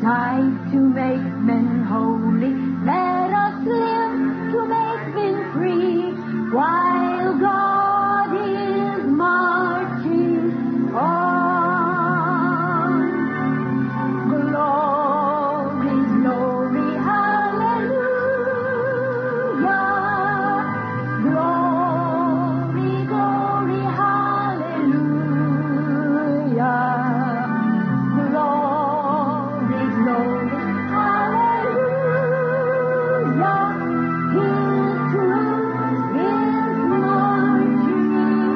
died to make men holy. Let us live to make men free, while God is marching on. Glory, glory, hallelujah. Glory, glory, hallelujah. Glory, glory, hallelujah. His truth is marching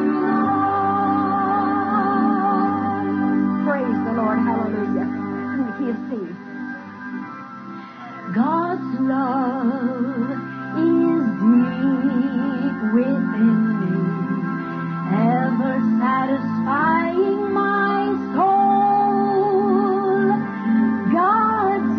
on. Praise the Lord, hallelujah. He is peace. God's love is deep within me, ever satisfying my soul. God's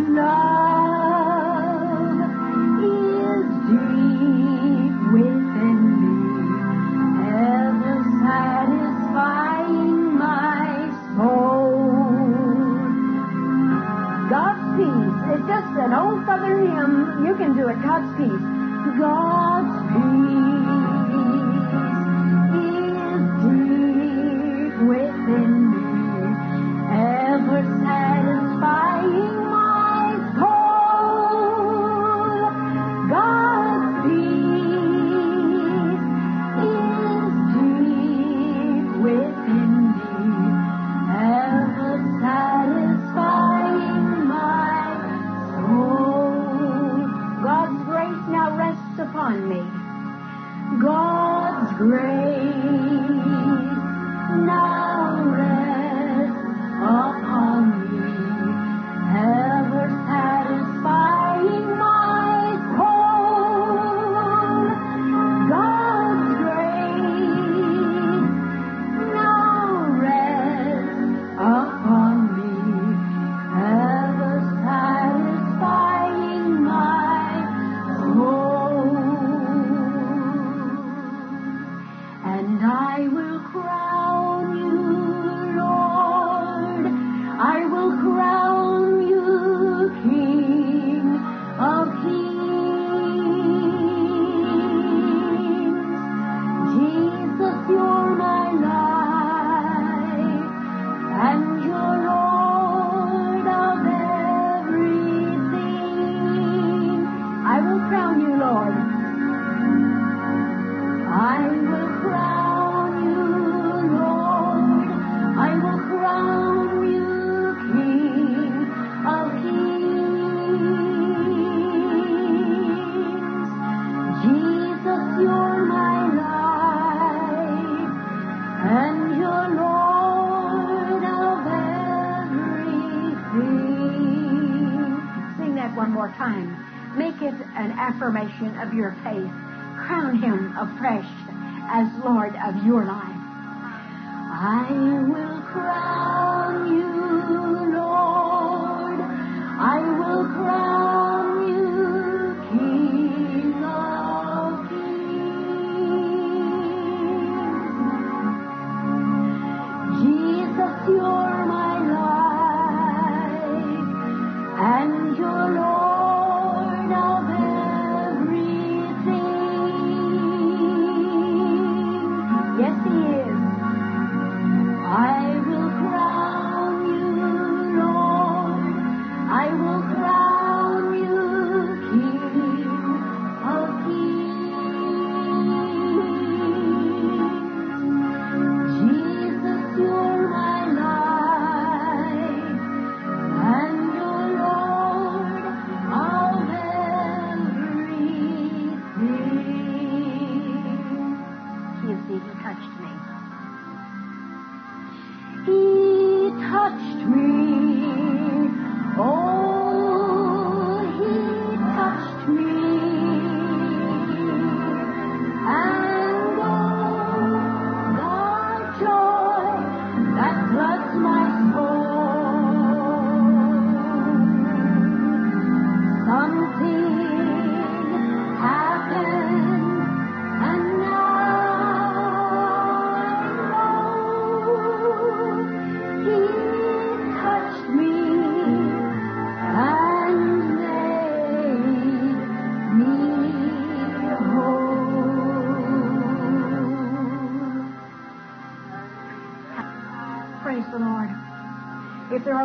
love is deep within me, ever satisfying my soul. God's peace. It's just an old Southern hymn. You can do it. God's peace. God's peace is deep within me, ever satisfying my soul. God's peace is deep within me, ever satisfying my soul. God's grace now rests upon me. God's grace now rests upon me, ever satisfying my soul. God's grace now rests upon me, ever satisfying my soul. And I will crown you, Lord. I will crown you King of kings. Jesus, you're my life, and you're Lord of everything. I will crown you, Lord. I will crown you, Lord. I will crown you King of kings. Jesus, you're my life, and you're Lord of everything. Sing that one more time. Make it an affirmation of your faith. Crown him afresh as Lord of your life. I will crown you, Lord. I will crown you King of kings. Jesus, you're my life, and you're Lord of everything. Yes, He is. I will crown you, Lord.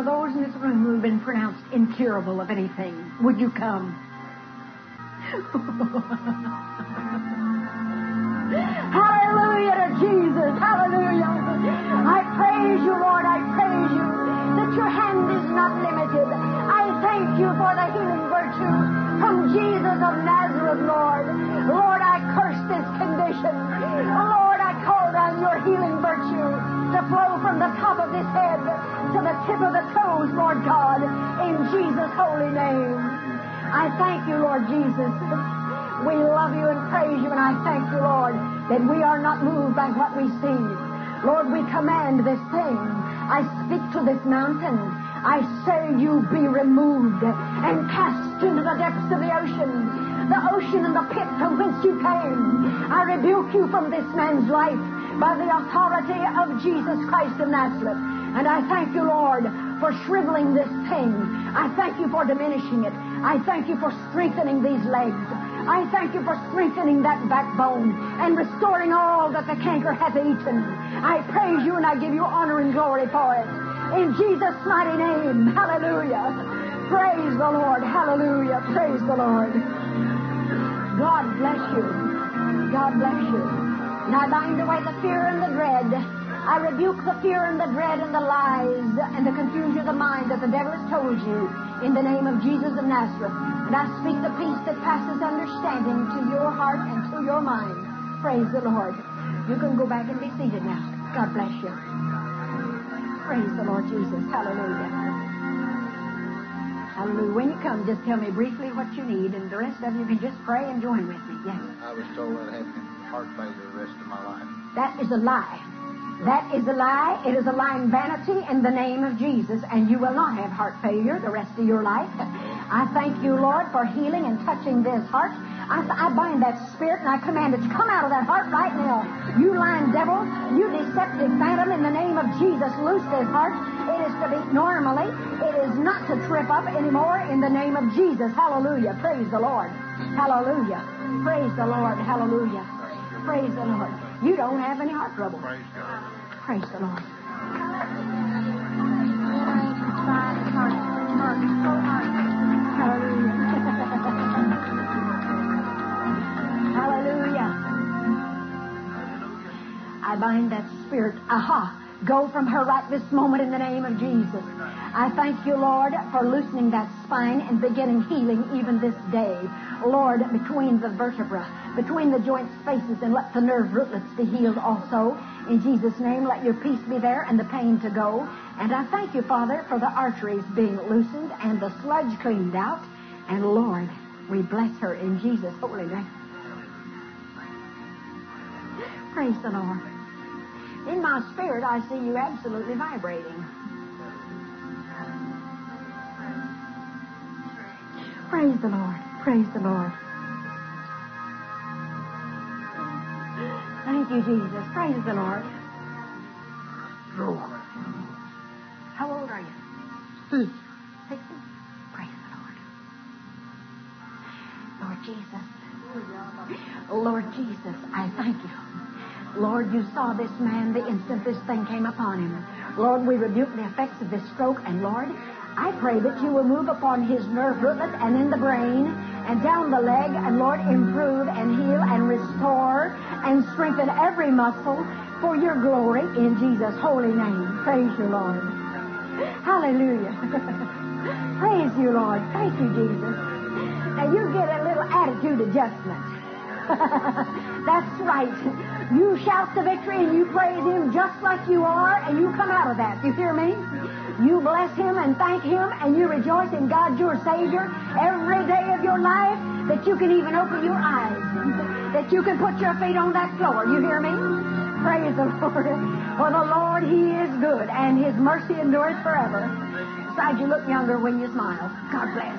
are those in this room who have been pronounced incurable of anything. Would you come? Hallelujah to Jesus. Hallelujah. I praise you, Lord. I praise you that your hand is not limited. I thank you for the healing virtue from Jesus of Nazareth, Lord. Lord, I curse this condition. Lord, I call down your healing virtue to flow from the top of this head to the tip of the toes, Lord God, in Jesus' holy name. I thank you, Lord Jesus. We love you and praise you, and I thank you, Lord, that we are not moved by what we see. Lord, we command this thing. I speak to this mountain. I say you be removed and cast into the depths of the ocean and the pit from whence you came. I rebuke you from this man's life by the authority of Jesus Christ of Nazareth. And I thank you, Lord, for shriveling this thing. I thank you for diminishing it. I thank you for strengthening these legs. I thank you for strengthening that backbone and restoring all that the canker hath eaten. I praise you and I give you honor and glory for it. In Jesus' mighty name, hallelujah. Praise the Lord, hallelujah. Praise the Lord. God bless you. God bless you. And I bind away the fear and the dread. I rebuke the fear and the dread and the lies and the confusion of the mind that the devil has told you in the name of Jesus of Nazareth. And I speak the peace that passes understanding to your heart and to your mind. Praise the Lord. You can go back and be seated now. God bless you. Praise the Lord Jesus. Hallelujah. Hallelujah. When you come, just tell me briefly what you need, and the rest of you can just pray and join with me. Yes. I was told I'd have heart failure the rest of my life. That is a lie. That is a lie. It is a lying vanity in the name of Jesus, and you will not have heart failure the rest of your life. I thank you, Lord, for healing and touching this heart. I bind that spirit and I command it to come out of that heart right now. You lying devil, you deceptive phantom, in the name of Jesus, loose this heart. It is to beat normally. It is not to trip up anymore in the name of Jesus. Hallelujah. Praise the Lord. Hallelujah. Praise the Lord. Hallelujah. Praise the Lord. You don't have any heart trouble. Praise God. Praise the Lord. Hallelujah. I bind that spirit. Aha. Go from her right this moment in the name of Jesus. I thank you, Lord, for loosening that spine and beginning healing even this day. Lord, between the vertebra, between the joint spaces, and let the nerve rootlets be healed also. In Jesus' name, let your peace be there and the pain to go. And I thank you, Father, for the arteries being loosened and the sludge cleaned out. And Lord, we bless her in Jesus' holy name. Praise the Lord. In my spirit, I see you absolutely vibrating. Praise the Lord. Praise the Lord. Thank you, Jesus. Praise the Lord. How old are you? 60. Praise the Lord. Lord Jesus. Lord Jesus, I thank you. Lord, you saw this man the instant this thing came upon him. Lord, we rebuke the effects of this stroke, and Lord, I pray that you will move upon his nerve rootlet and in the brain and down the leg, and Lord, improve and heal and restore and strengthen every muscle for your glory in Jesus' holy name. Praise you, Lord. Hallelujah. Praise you, Lord. Thank you, Jesus. Now you get a little attitude adjustment. That's right. You shout the victory and you praise him just like you are, and you come out of that. You hear me? You bless him and thank him, and you rejoice in God your Savior every day of your life, that you can even open your eyes, that you can put your feet on that floor. You hear me? Praise the Lord. For the Lord, he is good, and his mercy endures forever. Besides, you look younger when you smile. God bless.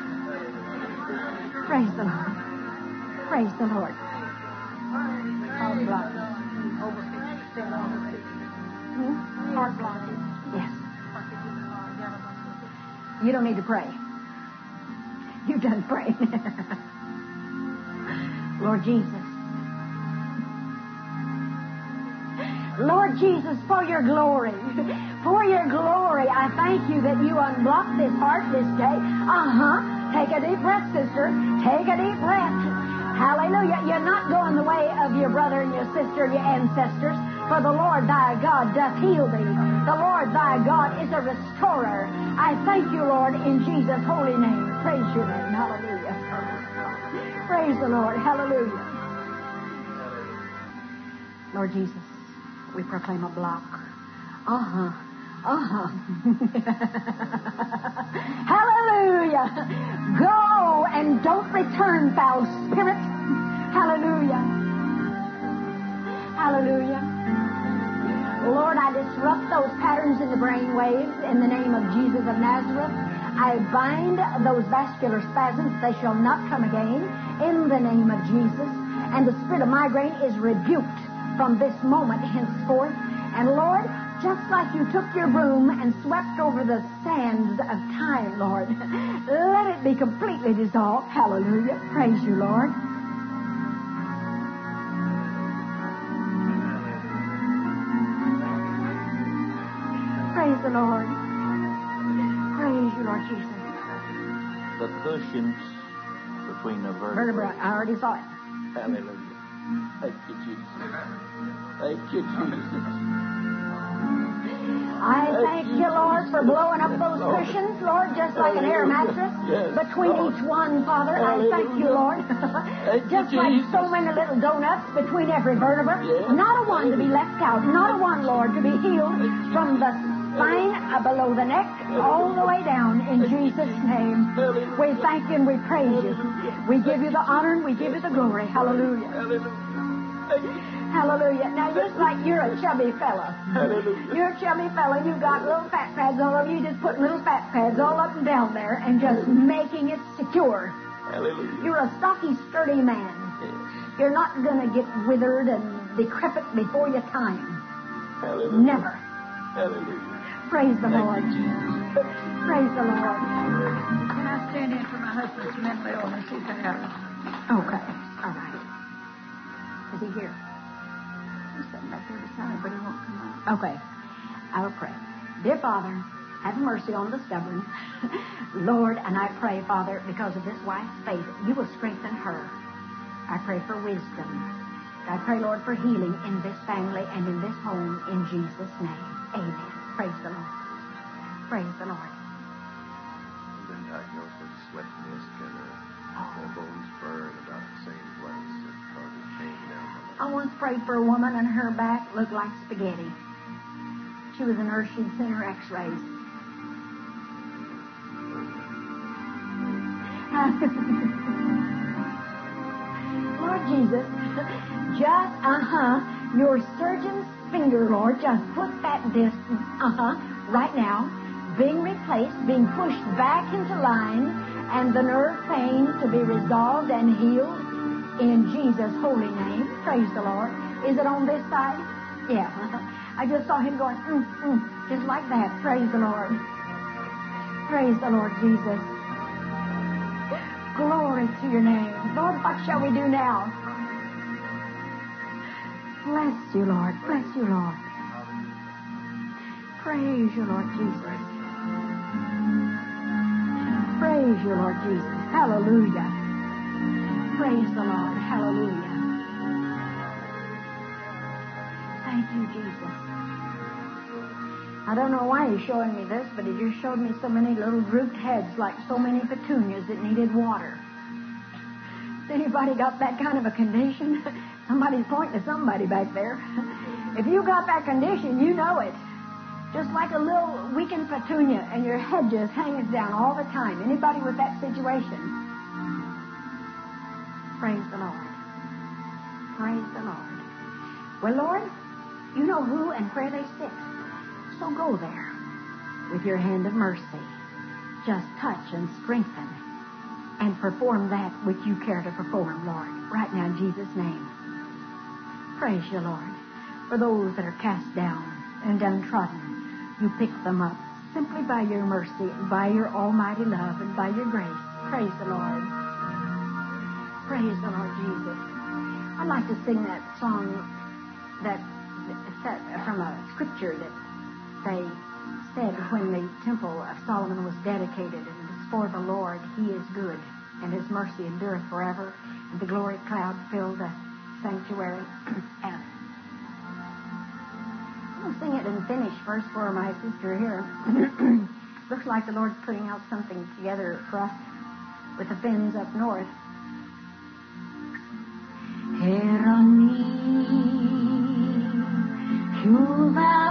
Praise the Lord. Praise the Lord. Heart blockage. Over 50%. Heart blockage. Yes. You don't need to pray. You've done praying. Lord Jesus. Lord Jesus, for your glory, For your glory, I thank you that you unblocked this heart this day. Take a deep breath, sister. Take a deep breath. Hallelujah. You're not going the way of your brother and your sister, your ancestors. For the Lord thy God doth heal thee. The Lord thy God is a restorer. I thank you, Lord, in Jesus' holy name. Praise your name. Hallelujah. Praise the Lord. Hallelujah. Lord Jesus, we proclaim a block. Hallelujah. Go and don't return, foul spirit. Hallelujah. Hallelujah. Lord, I disrupt those patterns in the brain waves in the name of Jesus of Nazareth. I bind those vascular spasms. They shall not come again in the name of Jesus. And the spirit of migraine is rebuked from this moment henceforth. And Lord, just like you took your broom and swept over the sands of time, Lord, let it be completely dissolved. Hallelujah. Praise you, Lord. Praise the Lord. Praise you, Lord Jesus. The cushions between the vertebrae. I already saw it. Hallelujah. Thank you, Jesus. Thank you, Jesus. I thank you, Lord, for blowing up those cushions, Lord, just like an air mattress. Between each one, Father, I thank you, Lord. Just like so many little donuts between every vertebra. Not a one to be left out. Not a one, Lord, to be healed from the spine below the neck all the way down in Jesus' name. We thank you and we praise you. We give you the honor and we give you the glory. Hallelujah. Hallelujah. Now, just like you're a chubby fella. You're a chubby fella. You've got little fat pads all over you. Just put little fat pads all up and down there and just making it secure. Hallelujah. You're a stocky, sturdy man. You're not going to get withered and decrepit before your time. Hallelujah. Never. Hallelujah. Praise the Lord. Praise the Lord. Can I stand in for my husband's mental illness? He's out. Okay. All right. Is he here? He's sitting back there beside me, but he won't come out. Okay. I will pray. Dear Father, have mercy on the stubborn. Lord, and I pray, Father, because of this wife's faith, you will strengthen her. I pray for wisdom. I pray, Lord, for healing in this family and in this home in Jesus' name. Amen. Praise the Lord. Praise the Lord. Been diagnosed with sweat disc and their bones burn about the same place. It causes pain down the leg. I once prayed for a woman and her back looked like spaghetti. She was a nurse. She'd seen her x-rays. Lord Jesus, just, your surgeon's finger, Lord, just put that disc, right now, being replaced, being pushed back into line, and the nerve pain to be resolved and healed in Jesus' holy name. Praise the Lord. Is it on this side? Yeah. I just saw him going, just like that. Praise the Lord. Praise the Lord Jesus. Glory to your name. Lord, what shall we do now? Bless you, Lord. Bless you, Lord. Praise you, Lord Jesus. Praise you, Lord Jesus. Hallelujah. Praise the Lord. Hallelujah. Thank you, Jesus. I don't know why he's showing me this, but he just showed me so many little drooped heads like so many petunias that needed water. Has anybody got that kind of a condition? Somebody's pointing to somebody back there. If you got that condition, you know it. Just like a little weakened petunia and your head just hangs down all the time. Anybody with that situation? Praise the Lord. Praise the Lord. Well, Lord, you know who and where they sit. So go there with your hand of mercy. Just touch and strengthen and perform that which you care to perform, Lord, right now in Jesus' name. Praise you, Lord. For those that are cast down and downtrodden, you pick them up simply by your mercy, by your almighty love, and by your grace. Praise the Lord. Praise the Lord Jesus. I'd like to sing that song that from a scripture that say, said when the temple of Solomon was dedicated, and it is for the Lord, He is good, and His mercy endureth forever, and the glory cloud filled the sanctuary. And I'm going to sing it and finish first for my sister here. Looks like the Lord's putting out something together for us with the Finns up north. Herani, hyvä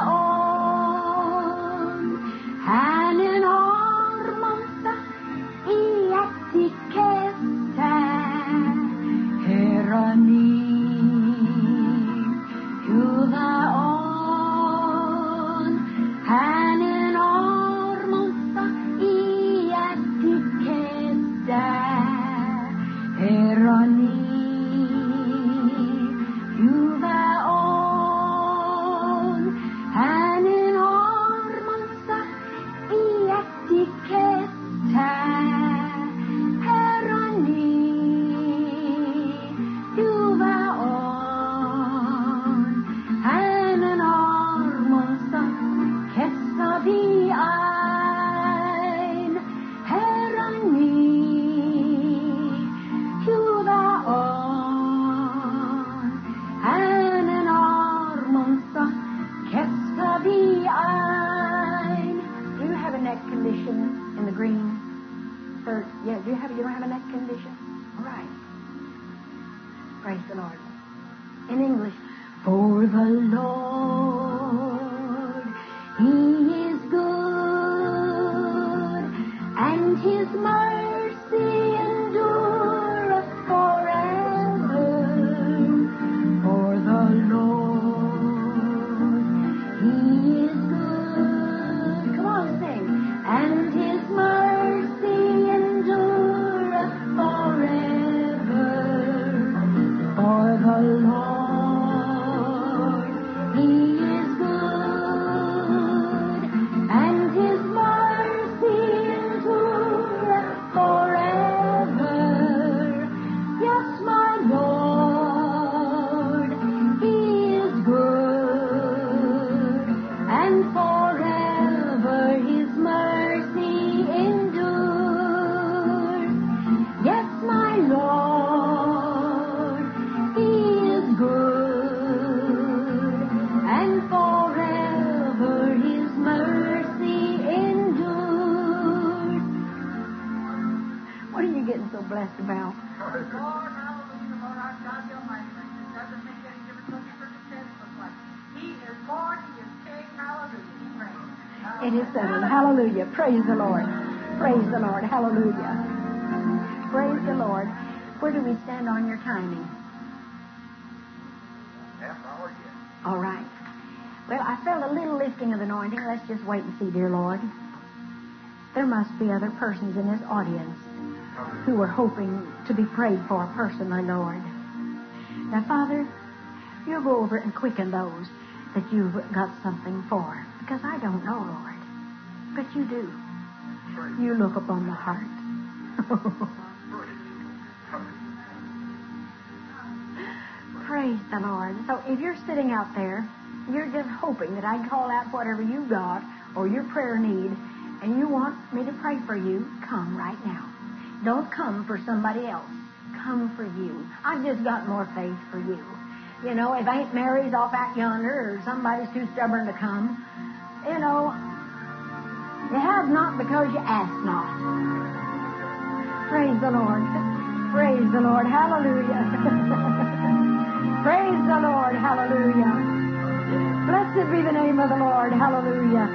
on, hänen armonsa iätti kestää. Herani, hyvä on, hänen armonsa iätti kestää. Herani, you don't have a neck condition? All right. Praise the Lord. In English, for the Lord, He is good, and His mercy endureth forever. For the Lord, He is good. Come on, sing. And His mercy endureth forever. For the Lord, He is good, and His mercy endureth forever. Yes, my Lord, He is good, and forever His mercy endures. Yes, my Lord, He is good, and forever His mercy endures. What are you getting so blessed about? It is settled. Hallelujah. Praise the Lord. Praise the Lord. Hallelujah. Praise the Lord. Where do we stand on your timing? Half hour yet. All right. Well, I felt a little lifting of the anointing. Let's just wait and see, dear Lord. There must be other persons in this audience who are hoping to be prayed for personally, Lord. Now, Father, you'll go over and quicken those that you've got something for. Because I don't know, Lord. But you do. You look upon the heart. Praise the Lord. So if you're sitting out there, you're just hoping that I call out whatever you got or your prayer need, and you want me to pray for you, come right now. Don't come for somebody else. Come for you. I've just got more faith for you. You know, if Aunt Mary's off out yonder or somebody's too stubborn to come, you know, you have not because you ask not. Praise the Lord. Praise the Lord. Hallelujah. Praise the Lord. Hallelujah. Blessed be the name of the Lord. Hallelujah.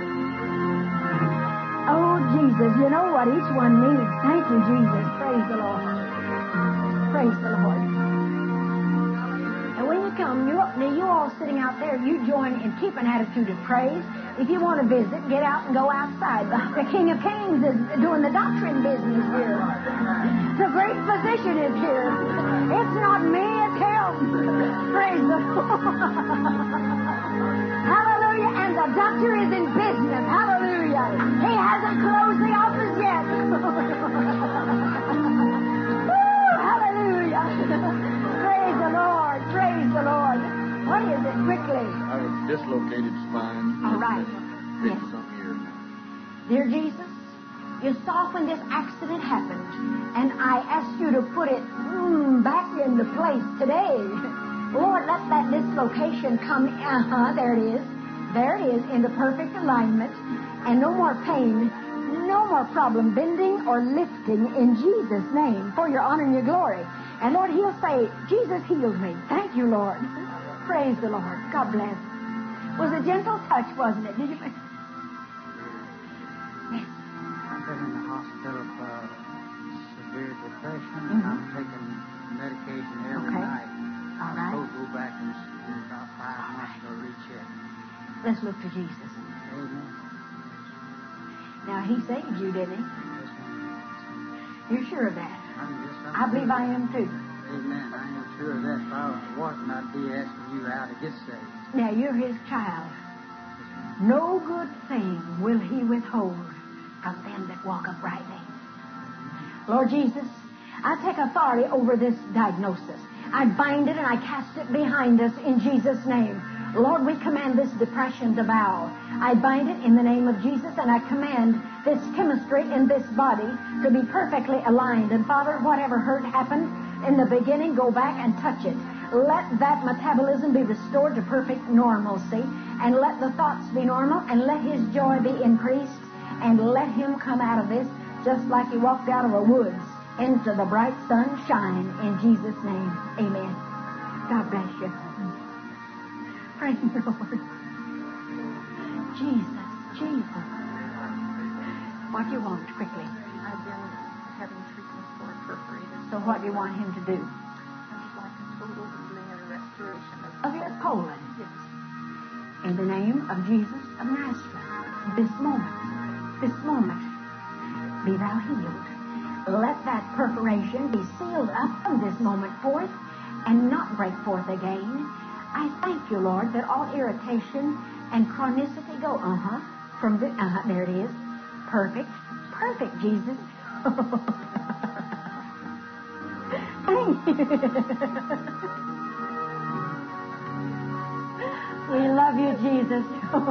Oh, Jesus, you know what each one needs. Thank you, Jesus. Praise the Lord. Praise the Lord. And when you come, you all sitting out there, you join and keep an attitude of praise. If you want to visit, get out and go outside. The King of Kings is doing the doctrine business here. The great physician is here. It's not me, it's Him. Praise the Lord. Hallelujah. And the doctor is in business. Hallelujah. He hasn't closed the office yet. Woo, hallelujah. Praise the Lord. Praise the Lord. What is it, quickly? I have a dislocated spine. All right. Yes. Something here now. Lord, when this accident happened, and I asked you to put it back into place today, Lord, let that dislocation come, there it is. There it is, into perfect alignment, and no more pain, no more problem bending or lifting in Jesus' name for your honor and your glory. And Lord, he'll say, Jesus healed me. Thank you, Lord. Praise the Lord. God bless. It was a gentle touch, wasn't it? Did you? Yes. I've been in the hospital for severe depression, and I'm taking medication every night. All right. I'm supposed to go back in about 5 months to recheck. Let's look to Jesus. Amen. Now, he saved you, didn't he? Yes, ma'am. You're sure of that? Yes, I believe I am too. Amen. I am sure of that. If I wasn't, I'd be asking you how to get saved. Now, you're his child. No good thing will he withhold from them that walk uprightly. Lord Jesus, I take authority over this diagnosis. I bind it and I cast it behind us in Jesus' name. Lord, we command this depression to bow. I bind it in the name of Jesus, and I command this chemistry in this body to be perfectly aligned. And Father, whatever hurt happened in the beginning, go back and touch it. Let that metabolism be restored to perfect normalcy, and let the thoughts be normal, and let his joy be increased, and let him come out of this just like he walked out of the woods into the bright sunshine in Jesus' name. Amen. God bless you. Praise the Lord. Jesus, Jesus. What do you want quickly? I've been having treatment for a perforated. So what do you want him to do? I would like a total healing and restoration Of your colon. Yes. In the name of Jesus of Nazareth, this moment, be thou healed. Let that perforation be sealed up from this moment forth and not break forth again. I thank you, Lord, that all irritation and chronicity go, from the, there it is. Perfect, Jesus. Thank you. We love you, Jesus.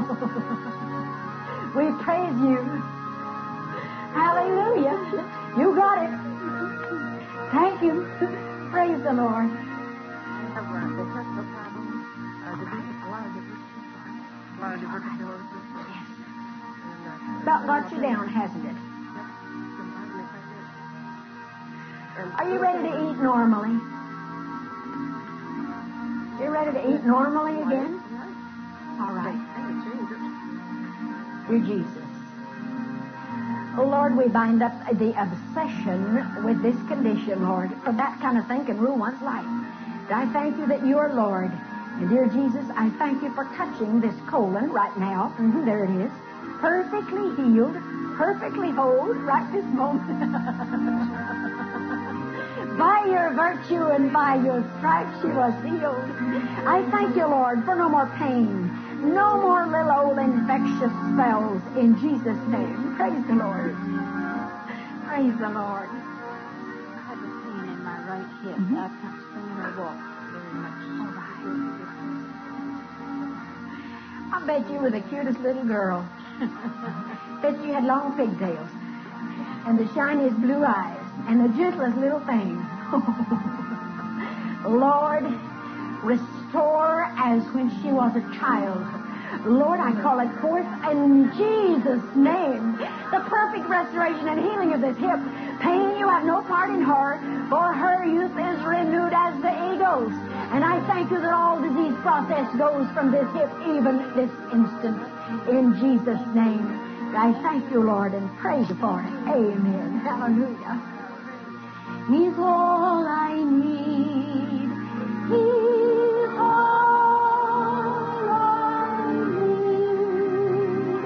We praise you. Hallelujah. You got it. Thank you. Praise the Lord. About got you down, hasn't it? Are you ready to eat normally? You ready to eat normally again? All right. Dear Jesus. Oh, Lord, we bind up the obsession with this condition, Lord, for that kind of thing can rule one's life. And I thank you that you are Lord. And dear Jesus, I thank you for touching this colon right now. There it is. Perfectly healed, perfectly whole right this moment. By your virtue and by your stripes she was healed. I thank you, Lord, for no more pain, no more little old infectious spells in Jesus' name. Praise the Lord. Praise the Lord. I have a pain in my right hip. I can't stand or walk very much. All right. I bet you were the cutest little girl. Bet you had long pigtails and the shiniest blue eyes and the gentlest little thing. Lord, restore as when she was a child. Lord, I call it forth in Jesus' name. The perfect restoration and healing of this hip. Pain, you have no part in her, for her youth is renewed as the eagle's. And I thank you that all disease process goes from this hip even this instant. In Jesus' name. I thank you, Lord, and praise you for it. Amen. Hallelujah. He's all I need. He's all I need.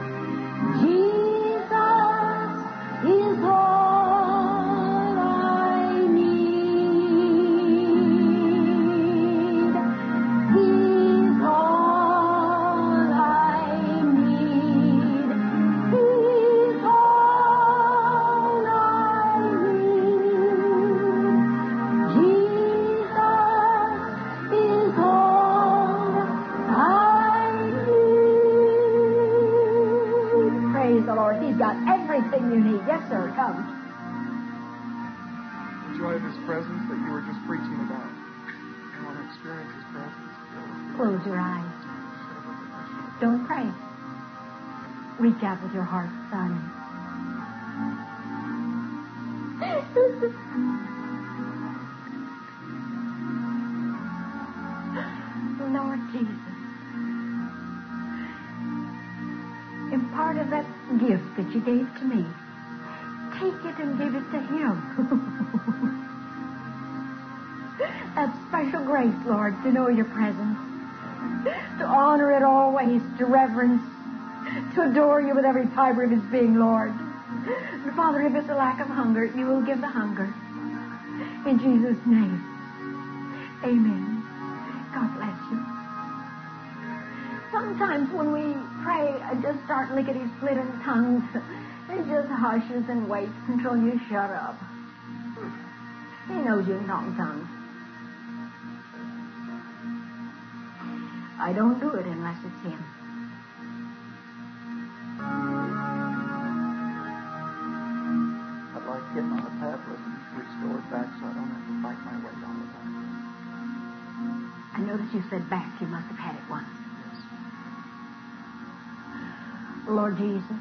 Jesus is all I need. He's all I need. He's all I need. His presence that you were just preaching about. I want to experience His presence. Close your eyes. Don't pray. Reach out with your heart, son. Lord Jesus, impart of that gift that you gave to me. Take it and give it to Him. That special grace, Lord, to know your presence, to honor it always, to reverence, to adore you with every fiber of His being, Lord. And Father, if it's a lack of hunger, you will give the hunger. In Jesus' name, amen. God bless you. Sometimes when we pray, I just start lickety-split in tongues. It just hushes and waits until you shut up. He knows you can talk in tongues. I don't do it unless it's Him. I'd like getting on the tablet and restored back so I don't have to fight my way all the time. I noticed you said back. You must have had it once. Yes. Lord Jesus,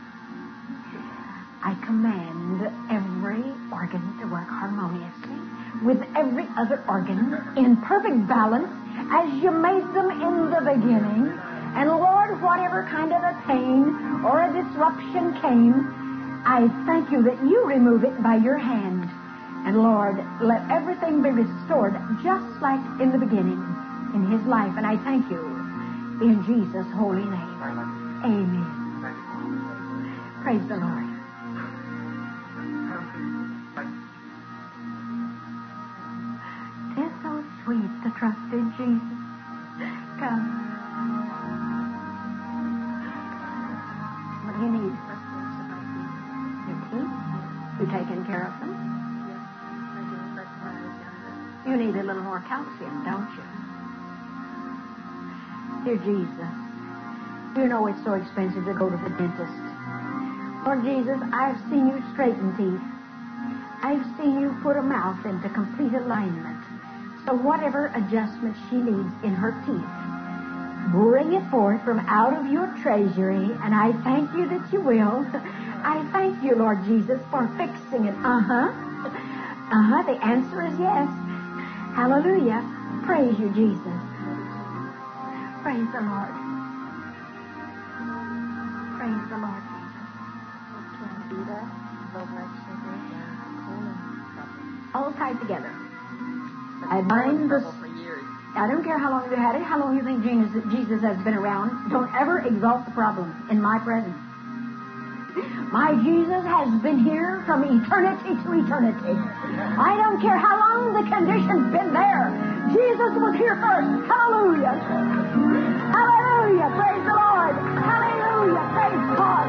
I command every organ to work harmoniously with every other organ in perfect balance as you made them in the beginning. And Lord, whatever kind of a pain or a disruption came, I thank you that you remove it by your hand. And Lord, let everything be restored just like in the beginning in His life. And I thank you in Jesus' holy name. Amen. Praise the Lord. It's so sweet to trust in Jesus. Come. What do you need? Your teeth? You taking care of them? You need a little more calcium, don't you? Dear Jesus, you know it's so expensive to go to the dentist. Lord Jesus, I've seen you straighten teeth. I've seen you put a mouth into complete alignment. So whatever adjustment she needs in her teeth, bring it forth from out of your treasury, and I thank you that you will. I thank you, Lord Jesus, for fixing it. The answer is yes. Hallelujah. Praise you, Jesus. Praise the Lord. Praise the Lord, Jesus. All tied together. I bind the... I don't care how long you had it, how long you think Jesus has been around. Don't ever exalt the problem in my presence. My Jesus has been here from eternity to eternity. I don't care how long the condition's been there. Jesus was here first. Hallelujah. Hallelujah. Praise the Lord. Hallelujah. Praise God.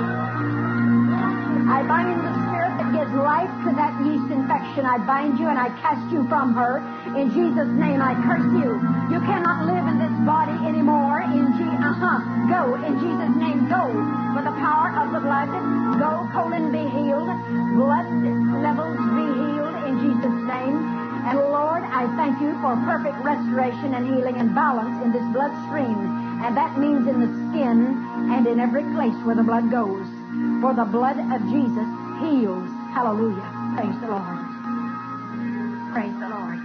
I bind the spirit that gives life to that yeast infection. I bind you and I cast you from her. In Jesus' name, I curse you. You cannot live in this body anymore. Go. In Jesus' name, go. For the power of the blood, go. Colon be healed. Blood levels be healed in Jesus' name. And Lord, I thank you for perfect restoration and healing and balance in this bloodstream. And that means in the skin and in every place where the blood goes. For the blood of Jesus heals. Hallelujah. Praise the Lord. Praise the Lord.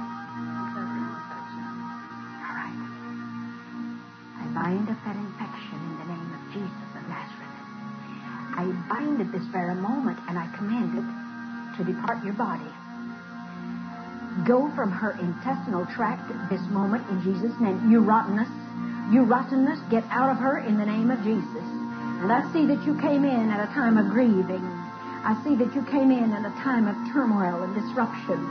All right. I bind up that infection in the name of Jesus of Nazareth. I bind it this very moment and I command it to depart your body. Go from her intestinal tract this moment in Jesus' name. You rottenness, get out of her in the name of Jesus. And I see that you came in at a time of grieving. I see that you came in at a time of turmoil and disruption.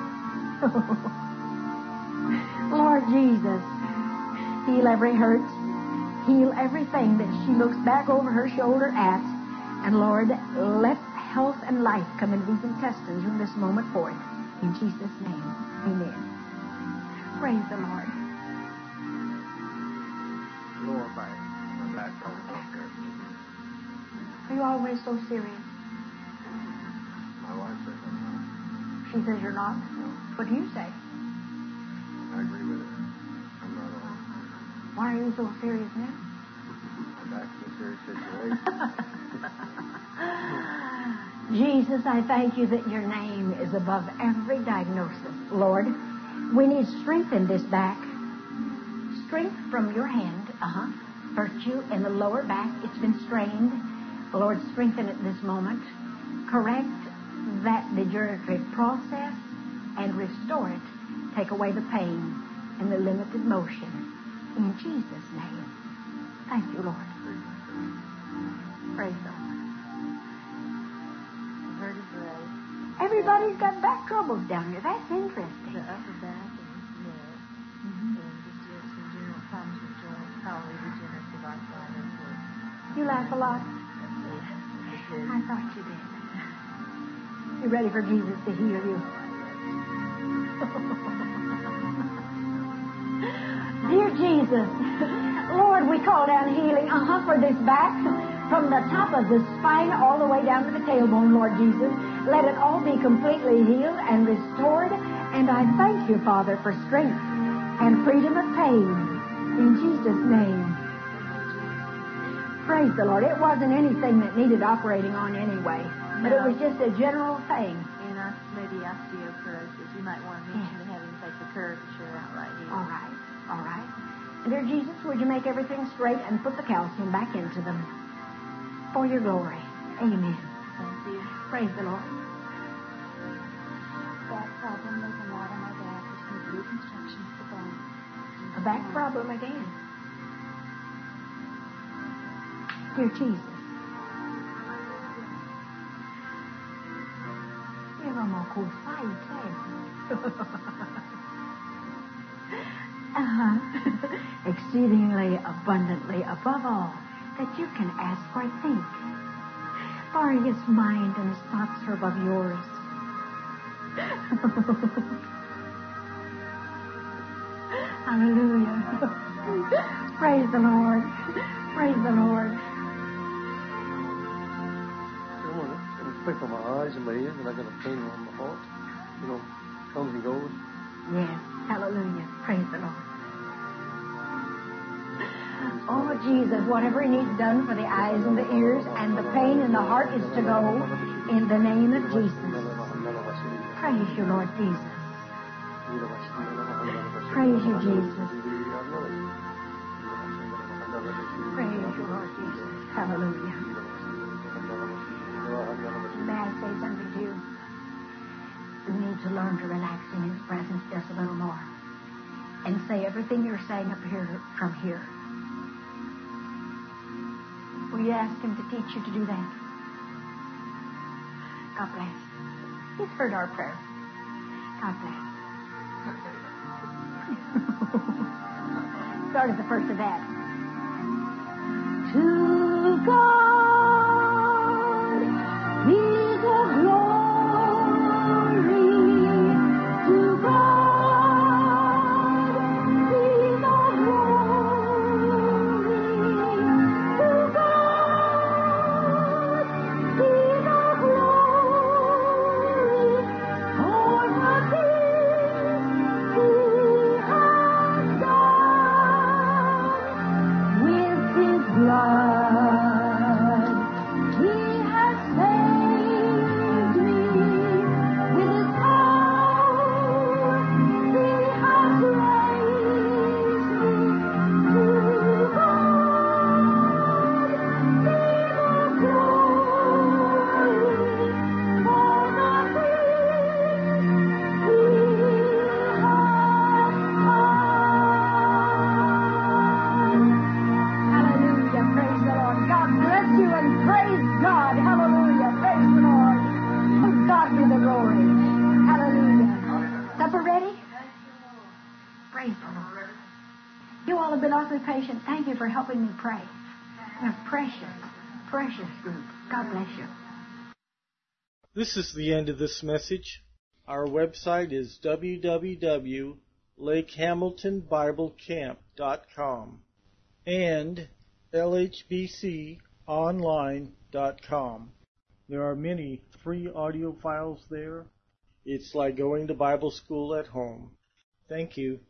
Lord Jesus, heal every hurt. Heal everything that she looks back over her shoulder at. And Lord, let health and life come into these intestines from this moment forth. In Jesus' name, amen. Praise the Lord. Lower back. My back hurts. Are you always so serious? My wife says I'm not. She says you're not? What do you say? I agree with her. I'm not on. Why are you so serious now? I'm back in a serious situation. Jesus, I thank you that your name is above every diagnosis. Lord, we need strength in this back. Strength from your hand. Virtue in the lower back. It's been strained. Lord, strengthen it this moment. Correct that degenerative process and restore it. Take away the pain and the limited motion. In Jesus' name. Thank you, Lord. Praise the Lord. Vertebrae. Everybody's got back troubles down here. That's interesting. The upper back and the neck. And just some general problems with joints, probably degenerative arthritis. You laugh a lot. I thought you did. You ready for Jesus to heal you? Dear Jesus, Lord, we call down healing for this back, from the top of the spine all the way down to the tailbone, Lord Jesus. Let it all be completely healed and restored. And I thank you, Father, for strength and freedom of pain. In Jesus' name. Praise the Lord. It wasn't anything that needed operating on anyway, but it was just a general thing. And maybe osteoporosis. You might want to mention to have him take the curvature out right here. All right. All right. Dear Jesus, would you make everything straight and put the calcium back into them for your glory. Amen. Thank you. Praise the Lord. Back problem, there's a lot on my back. Just need reconstruction of the bone. A back problem again. Dear Jesus. Exceedingly abundantly above all that you can ask or think. For his mind and his thoughts are above yours. Hallelujah. Praise the Lord. Praise the Lord. I'm quick on my eyes and my ears, and I got a pain on my heart. Comes and goes. Yes. Hallelujah. Praise the Lord. Oh, Jesus, whatever he needs done for the eyes and the ears and the pain in the heart is to go in the name of Jesus. Praise you, Lord Jesus. Praise you, Jesus. Praise you, Lord Jesus. Hallelujah. May I say something to you? You need to learn to relax in his presence just a little more and say everything you're saying up here from here. Will you ask him to teach you to do that? God bless. He's heard our prayer. God bless. Start at the first of that. To God be the glory. To God be the glory. To God be the glory for the things he has done with his blood. He has saved me with his power. He has raised me to God. Be the glory for the things he has done. Hallelujah. Praise the Lord. God bless you and praise God. Hallelujah. Praise the Lord. To God be the glory. Hallelujah. Supper ready? Praise the Lord. You all have been awfully patient. Thank you for helping me pray. A precious, precious group. God bless you. This is the end of this message. Our website is www.lakehamiltonbiblecamp.com and lhbconline.com. There are many free audio files there. It's like going to Bible school at home. Thank you.